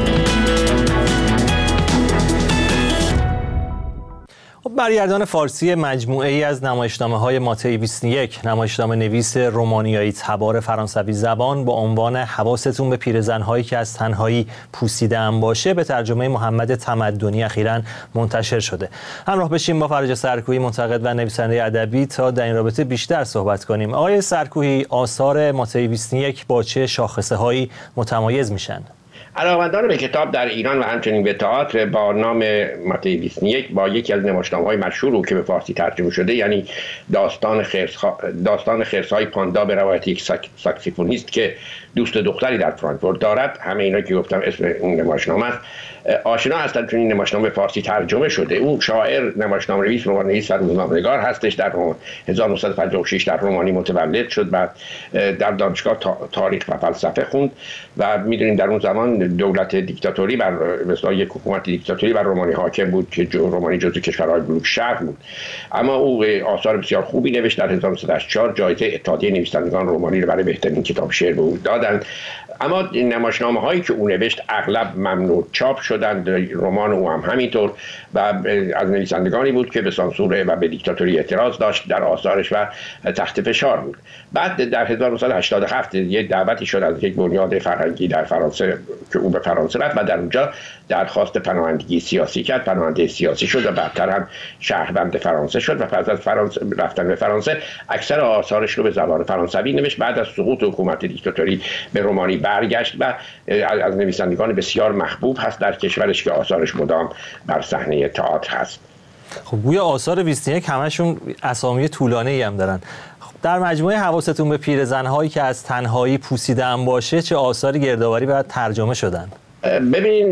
برگردان فارسی مجموعه ای از نمایشنامه‌های ماتی بیست و یک، نمایشنامه نویس رومانیایی تبار فرانسوی زبان با عنوان حواستون به پیرزن‌هایی که از تنهایی پوسیده‌اند باشه به ترجمه محمد تمدنی اخیراً منتشر شده. همراه بشیم با فرج سرکویی، منتقد و نویسنده ادبی، تا در این رابطه بیشتر صحبت کنیم. آقای سرکویی، آثار ماتی بیست و یک با چه شاخصه‌هایی متمایز میشن؟ علاقه‌مندان به کتاب در ایران و همچنین به تئاتر با نام ماتی بیست و یک با یکی از نمایشنامه‌های مشهور او که به فارسی ترجمه شده، یعنی داستان خرس‌ها داستان خرس‌های پاندا به روایت یک ساک... ساکسیفونیست که دوست دختری در فرانکفورت دارد، همه اینا که گفتم اسم اون نمایشنامه است، آشنا هستند چون این نمایشنامه به فارسی ترجمه شده. اون شاعر، نمایشنامه نویس، رمان‌نویس و روزنامه‌نگار هستش. در هزار و نهصد و پنجاه و شش در رومانی متولد شد و در دانشگاه تاریخ و فلسفه خوند و می‌دونیم در اون زمان دولت دیکتاتوری بر مثلا یک حکومت دیکتاتوری بر رومانی حاکم بود که رومانی جزو کشورهای بلوک شرق بود. اما او آثار بسیار خوبی نوشت. در هزار و نهصد و هشتاد و چهار جایزه اتحادیه نویسندگان رومانی رو برای بهترین کتاب شعر به او دادند. اما نمایشنامه هایی که او نوشت اغلب ممنوع چاپ شدند. رمان او هم همینطور و از نویسندگانی بود که به سانسور و به دیکتاتوری اعتراض داشت در آثارش و تحت فشار بود. بعد در هزار و نهصد و هشتاد و هفت یک دعوتی شد از یک بنیاد فرهنگی در فرانسه که او به فرانسه رفت و در اونجا درخواست پناهندگی سیاسی کرد. پناهنده سیاسی شد و بعدتر هم شهروند فرانسه شد و پس از فرانسه رفتن به فرانسه اکثر آثارش رو به زبان فرانسوی نوشت. بعد از سقوط حکومت دیکتاتوری به رومانی برگشت و از نویسندگان بسیار محبوب هست در کشورش که آثارش مدام بر صحنه تئاتر هست. خب گویا آثار بیست و یک همشون اسامی طولانی هم دارن. در مجموعه حواستون به پیرزن‌هایی که از تنهایی پوسیده‌اند باشه چه آثاری گردآوری و ترجمه شدن؟ ببینید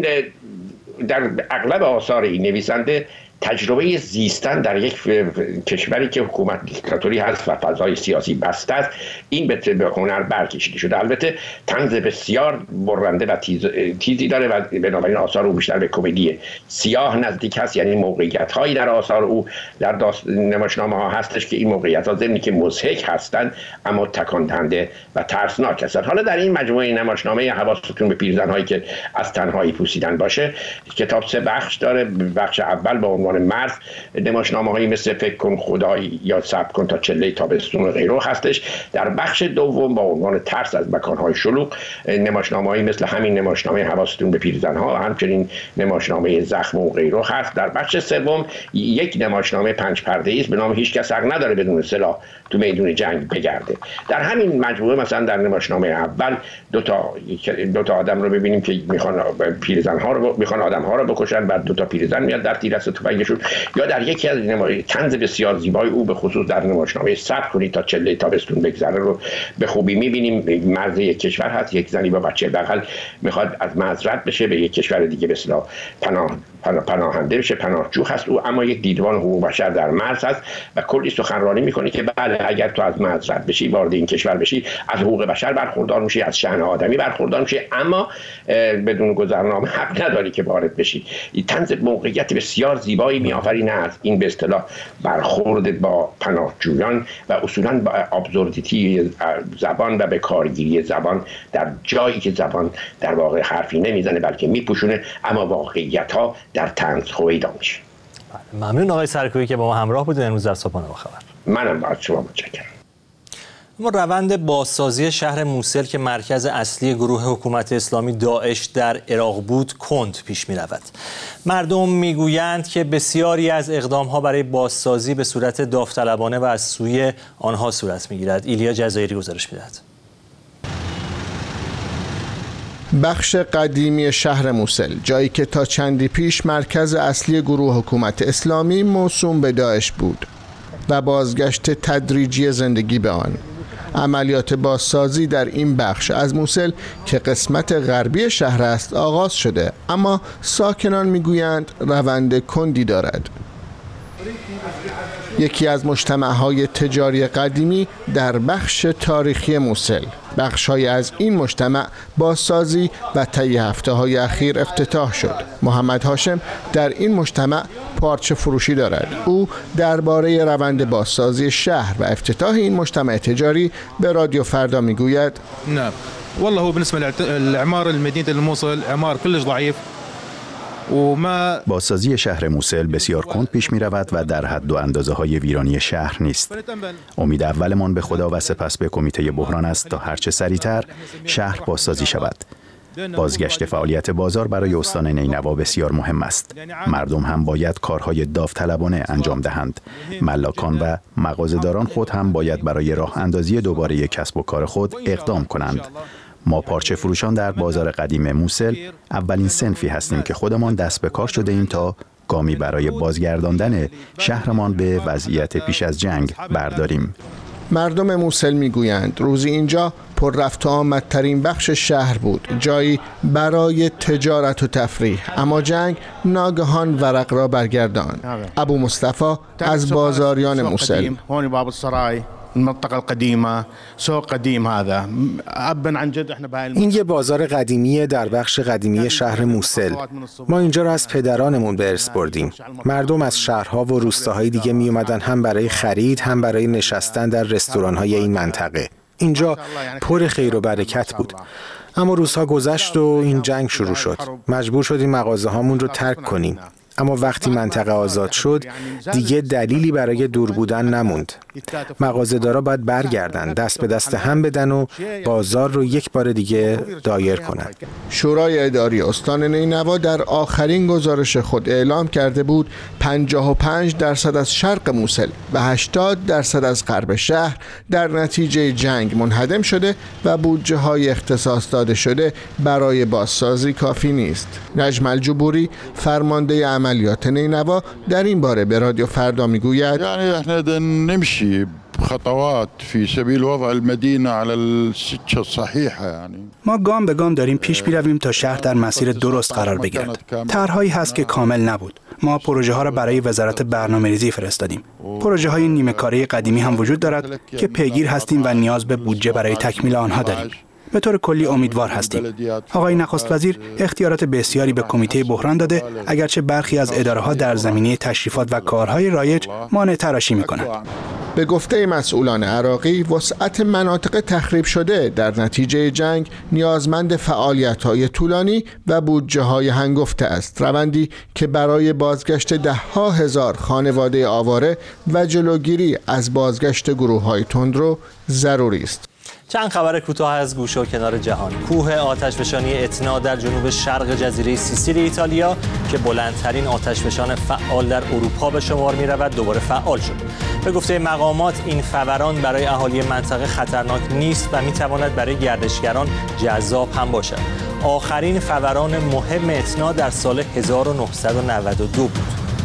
در اغلب آثار این نویسنده تجربه زیستن در یک کشوری که حکومت دیکتاتوری هست و فضای سیاسی بسته است این به هنر برکشیده شده. البته طنز بسیار برنده و تیز، تیزی داره و بنابراین آثار او بیشتر به کمدی سیاه نزدیک هست. یعنی موقعیت هایی در آثار او در نمایشنامه ها هستش که این موقعیت ها ضمن که مضحک هستند اما تکان دهنده و ترسناک هستند. حالا در این مجموعه نمایشنامه حواستون به پیرزن هایی که از تنهایی پوسیدن باشه، کتاب سه بخش داره. بخش اول با عنوان مرز، نمایشنامه‌هایی مثل فکر کن خدایی یا صبر کن تا چله تابستون و غیره هستش. در بخش دوم با عنوان ترس از مکان‌های شلوغ، نمایشنامه‌هایی مثل همین نمایشنامه حواستون به پیرزن‌ها، همچنین نمایشنامه زخم و غیره هست. در بخش سوم یک نمایشنامه پنج پرده‌ای است به نام هیچ کس حق نداره بدون سلاح تو میدون جنگ بگرده. در همین مجموعه مثلا در نمایشنامه اول دو تا دو تا آدم رو ببینیم که میخوان پیرزن‌ها رو میخوان آدم‌ها رو بکشن، بعد دو تا پیرزن میاد در تیر از تفنگشون. یا در یکی از طنز بسیار زیبای او به خصوص در نمایشنامه صبر کنید تا چله تابستون بگذره رو به خوبی می‌بینیم. مرز یک کشور هست، یک زنی با بچه بغل میخواد از مرز رد بشه به یک کشور دیگه به اصطلاح پناه پناه پناهنده بشه، پناهجو هست او، اما یک دیدبان حقوق بشر در مرز هست و کلی سخنرانی میکنه که بله اگر تو از مرز رد بشی وارد این کشور بشی از حقوق بشر برخوردار میشی، از شأن آدمی برخوردار میشی، اما بدون گذرنامه حق نداری که وارد بشی. این طنز موقعیت بسیار زیبایی میآفرینه از این به اصطلاح برخورد با پناهجویان و اصولا با ابسوردیتی زبان و به کارگیری زبان در جایی که زبان در واقع حرفی نمیزنه بلکه میپوشونه، اما واقعیت ها در طنز هویدا میشه. ممنون آقای سرکویی که با ما همراه بودید امروز در صبحانه با خبر. منم باید شما متشکرم. اما روند بازسازی شهر موسل که مرکز اصلی گروه حکومت اسلامی داعش در عراق بود کند پیش می رود. مردم می گویند که بسیاری از اقدامها برای بازسازی به صورت داوطلبانه و از سوی آنها صورت می گیرد. ایلیا جزایری گزارش می دهد. بخش قدیمی شهر موسل، جایی که تا چندی پیش مرکز اصلی گروه حکومت اسلامی موسوم به داعش بود و بازگشت تدریجی زندگی به آن. عملیات بازسازی در این بخش از موسل که قسمت غربی شهر است آغاز شده، اما ساکنان میگویند روند کندی دارد. یکی از مجتمع‌های تجاری قدیمی در بخش تاریخی موسل. بخش‌های از این مجتمع بازسازی و طی هفته‌های اخیر افتتاح شد. محمد هاشم در این مجتمع پارچه فروشی دارد. او درباره روند بازسازی شهر و افتتاح این مجتمع تجاری به رادیو فردا میگوید: نه والله هو بالنسبه للاعمار المدينه الموصل اعمار كلش ضعيف. بازسازی شهر موسل بسیار کند پیش می رود و در حد و اندازه های ویرانی شهر نیست. امید اولمان به خدا و سپس به کمیته بحران است تا هرچه سریعتر شهر بازسازی شود. بازگشت فعالیت بازار برای استان نینوا بسیار مهم است. مردم هم باید کارهای داوطلبانه انجام دهند. ملاکان و مغازه‌داران خود هم باید برای راه اندازی دوباره کسب و کار خود اقدام کنند. ما پارچه فروشان در بازار قدیم موسل اولین صنفی هستیم که خودمان دست به کار شده ایم تا گامی برای بازگرداندن شهرمان به وضعیت پیش از جنگ برداریم. مردم موسل میگویند روزی اینجا پر رفت و آمدترین بخش شهر بود، جایی برای تجارت و تفریح، اما جنگ ناگهان ورق را برگرداند. ابو مصطفی از بازاریان موسل: المنطقه القديمه سوق قديم هذا ابا عن جد احنا این یه بازار قدیمی در بخش قدیمی شهر موسل. ما اینجا را از پدرانمون به ارث بردیم. مردم از شهرها و روستاهای دیگه می اومدن هم برای خرید هم برای نشستن در رستوران‌های این منطقه. اینجا پر خیر و برکت بود. اما روزها گذشت و این جنگ شروع شد. مجبور شدیم مغازه هامون رو ترک کنیم. اما وقتی منطقه آزاد شد دیگه دلیلی برای دور بودن نموند. مغازه‌دارا باید برگردن، دست به دست هم بدن و بازار رو یک بار دیگه دایر کنن. شورای اداری استان نینوا در آخرین گزارش خود اعلام کرده بود پنجاه و پنج درصد از شرق موسل و هشتاد درصد از غرب شهر در نتیجه جنگ منهدم شده و بودجه های اختصاص داده شده برای بازسازی کافی نیست. نجم الجبوری فرمانده عملیات نینوا در این باره به رادیو فردا میگوید: یعنی احنا نمشي خطوات في سبيل وضع المدينه على السكه الصحيحه. یعنی ما گام به گام داریم پیش می‌رویم تا شهر در مسیر درست قرار بگیرد. طرحهایی هست که کامل نبود. ما پروژه ها را برای وزارت برنامه‌ریزی فرستادیم. پروژه های نیمه کاره قدیمی هم وجود دارد که پیگیر هستیم و نیاز به بودجه برای تکمیل آنها داریم. به طور کلی امیدوار هستیم. آقای نخست وزیر اختیارات بسیاری به کمیته بحران داده، اگرچه برخی از اداره‌ها در زمینه تشریفات و کارهای رایج مانع تراشی می‌کنند. به گفته مسئولان عراقی، وسعت مناطق تخریب شده در نتیجه جنگ نیازمند فعالیت‌های طولانی و بودجه‌های هنگفته است، روندی که برای بازگشت ده‌ها هزار خانواده آواره و جلوگیری از بازگشت گروه‌های تندرو ضروری است. چند خبر کوتاه از گوشه و کنار جهان. کوه آتشفشانی اتنا در جنوب شرق جزیره سیسیل ایتالیا که بلندترین آتشفشان فعال در اروپا به شمار می رود دوباره فعال شد. به گفته مقامات این فوران برای اهالی منطقه خطرناک نیست و می تواند برای گردشگران جذاب هم باشد. آخرین فوران مهم اتنا در سال هزار و نهصد و نود و دو بود.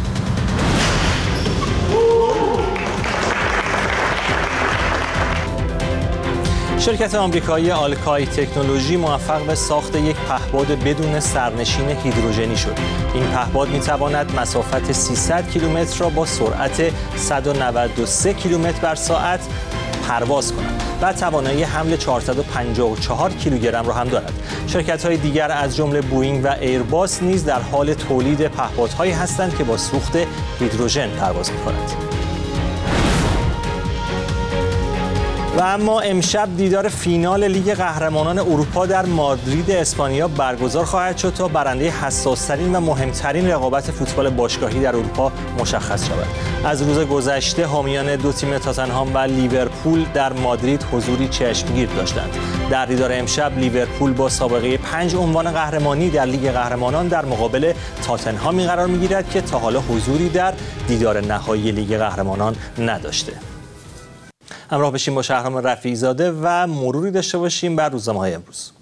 شرکت آمریکایی آلکای تکنولوژی موفق به ساخت یک پهپاد بدون سرنشین هیدروژنی شد. این پهپاد می‌تواند مسافت سیصد کیلومتر را با سرعت صد و نود و سه کیلومتر بر ساعت پرواز کند و توانایی حمل چهارصد و پنجاه و چهار کیلوگرم را هم دارد. شرکت‌های دیگر از جمله بوئینگ و ایرباس نیز در حال تولید پهپادهایی هستند که با سوخت هیدروژن پرواز می‌کنند. و اما امشب دیدار فینال لیگ قهرمانان اروپا در مادرید اسپانیا برگزار خواهد شد تا برنده حساس‌ترین و مهمترین رقابت فوتبال باشگاهی در اروپا مشخص شود. از روز گذشته حامیان دو تیم تاتنهام و لیورپول در مادرید حضوری چشمگیر داشتند. در دیدار امشب لیورپول با سابقه پنج عنوان قهرمانی در لیگ قهرمانان در مقابل تاتنهامی قرار می‌گیرد که تا حالا حضوری در دیدار نهایی لیگ قهرمانان نداشته. همراه بشیم با شهرام رفیعی زاده و مروری داشته باشیم بر روزنامه‌های امروز.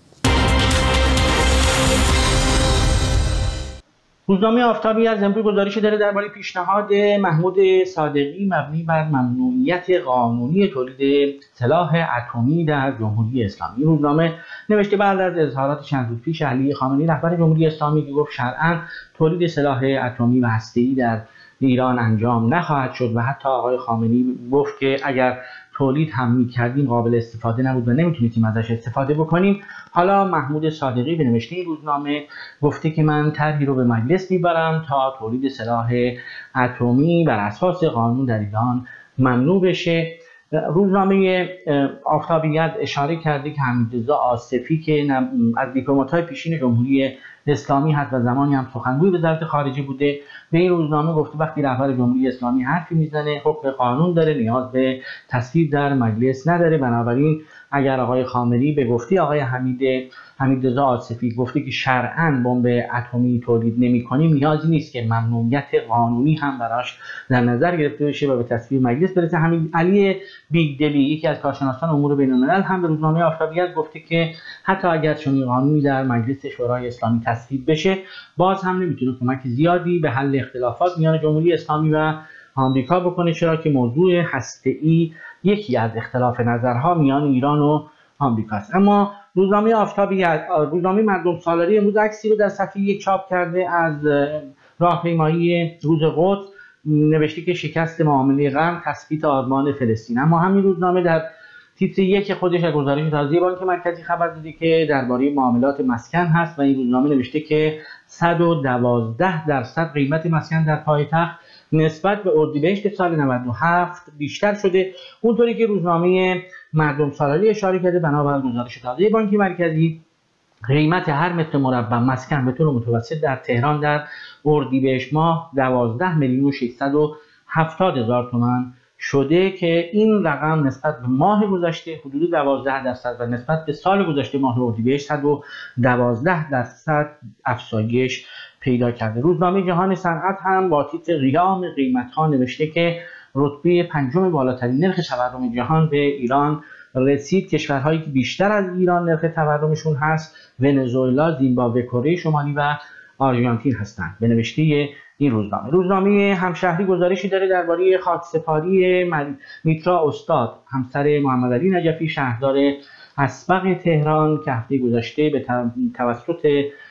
روزنامه آفتابی از امروز گزارشی داره درباره پیشنهاد محمود صادقی مبنی بر ممنوعیت قانونی تولید سلاح اتمی در جمهوری اسلامی. روزنامه نوشته بعد از اظهارات چند روز پیش علی خامنه‌ای رهبر جمهوری اسلامی که گفت شرعاً تولید سلاح اتمی و هسته‌ای در ایران انجام نخواهد شد و حتی آقای خامنه‌ای گفت که اگر تولید هم می‌کردیم قابل استفاده نبود و نمیتونیم ازش استفاده بکنیم. حالا محمود صادقی به نوشته این روزنامه گفته که من طرحی رو به مجلس میبرم تا تولید سلاح اتمی بر اساس قانون در ایران ممنوع بشه. روزنامه آفتابیت اشاره کرده که حمیدرضا آصفی که از دیپلمات‌های پیشین جمهوری اسلامی هست و زمانی هم سخنگوی وزارت خارجه بوده، به این روزنامه گفته وقتی رهبر جمهوری اسلامی حرفی میزنه حکم قانون داره، نیاز به تصویب در مجلس نداره. بنابراین اگر آقای خامنه‌ای به گفته آقای حمید حمیدرضا آصفی گفته که شرعاً بمب اتمی تولید نمی‌کنیم، نیازی نیست که ممنوعیت قانونی هم براش در نظر گرفته بشه و به تصویب مجلس برسه. همین علی بیگدلی یکی از کارشناسان امور بین‌الملل هم به روزنامه آفتابیت گفته که حتی اگر چنین قانونی در مجلس شورای اسلامی تصویب بشه، باز هم نمیتونه کمک زیادی به حل اختلافات میان جمهوری اسلامی و آمریکا بکنه، چرا که موضوع هسته‌ای یکی از اختلاف نظرها میان ایران و آمریکا است. اما روزنامه آفتابیت روزنامه مردم سالاری امروز عکسی رو در صفحه یک چاپ کرده از راهپیمایی روز قدس، نوشته که شکست معامله قرن تثبیت آرمان فلسطین. اما همین روزنامه در تیتر یک خودش از گزارش تازه بانک مرکزی خبر داده که درباره معاملات مسکن هست و این روزنامه نوشته که صد و دوازده درصد قیمت مسکن در پایتخت نسبت به اردیبهشت سال نود و هفت بیشتر شده. اونطوری که روزنامه مردم سالاری اشاره کرده بنابر گزارش تازه بانک مرکزی، قیمت هر متر مربع مسکن به طور متوسط در تهران در اردیبهشت ماه دوازده میلیون و ششصد و هفتاد هزار تومان شده که این رقم نسبت به ماه گذشته حدود دوازده درصد و نسبت به سال گذشته ماه اردیبهشت صد و دوازده درصد افزایش پیدا کرده. روزنامه جهان صنعت هم با تیتر قیام قیمت‌ها نوشته که رتبه پنجم بالاترین نرخ تورم جهان به ایران رسید. کشورهایی که بیشتر از ایران نرخ تورمشون هست ونزوئلا، زیمبابوه، کره شمالی و آرژانتین هستند به نوشته این روزنامه. روزنامه همشهری گزارشی داره درباره خاکسپاری میترا استاد همسر محمد علی نجفی شهردار اسبق تهران که هفته گذشته به توسط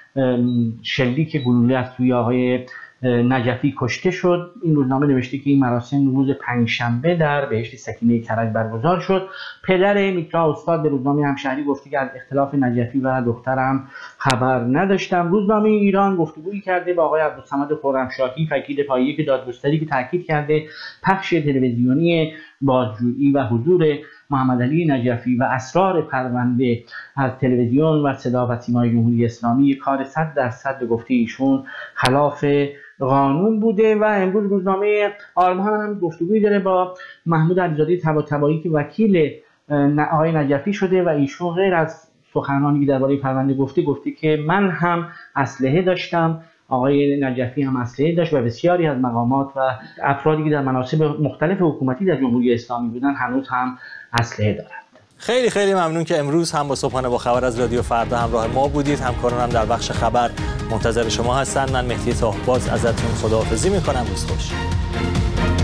شلیک گلوله از سوی آقای نجفی کشته شد. این روزنامه نوشته که این مراسم روز پنجشنبه در بهشت سکینه کرج برگزار شد. پدر میترا استاد به روزنامه همشهری گفته که از اختلاف نجفی و دخترم خبر نداشتم. روزنامه ایران گفتگویی کرده با آقای عبدالصمد خرمشاهی وکیل پایه دادگستری که تاکید کرده پخش تلویزیونی بازجویی و حضور محمد علی نجفی و اسرار پرونده از تلویزیون و صدا و سیمای جمهوری اسلامی کار صد درصد به گفته ایشون خلاف قانون بوده. و امروز روزنامه آرمان هم گفتگویی داره با محمود علیزاده طباطبایی که وکیل آقای نجفی شده و ایشون غیر از سخنرانی که درباره پرونده گفته گفته که من هم اسلحه داشتم، آقای نجفی هم اسلحه داشت و بسیاری از مقامات و افرادی که در مناصب مختلف حکومتی در جمهوری اسلامی بودن هنوز هم اسلحه دارند. خیلی خیلی ممنون که امروز هم با صبحانه با خبر از رادیو فردا همراه ما بودید. همکارانم در بخش خبر منتظر شما هستند. من مهدی طاهباز ازتون خداحافظی میکنم. روز خوش.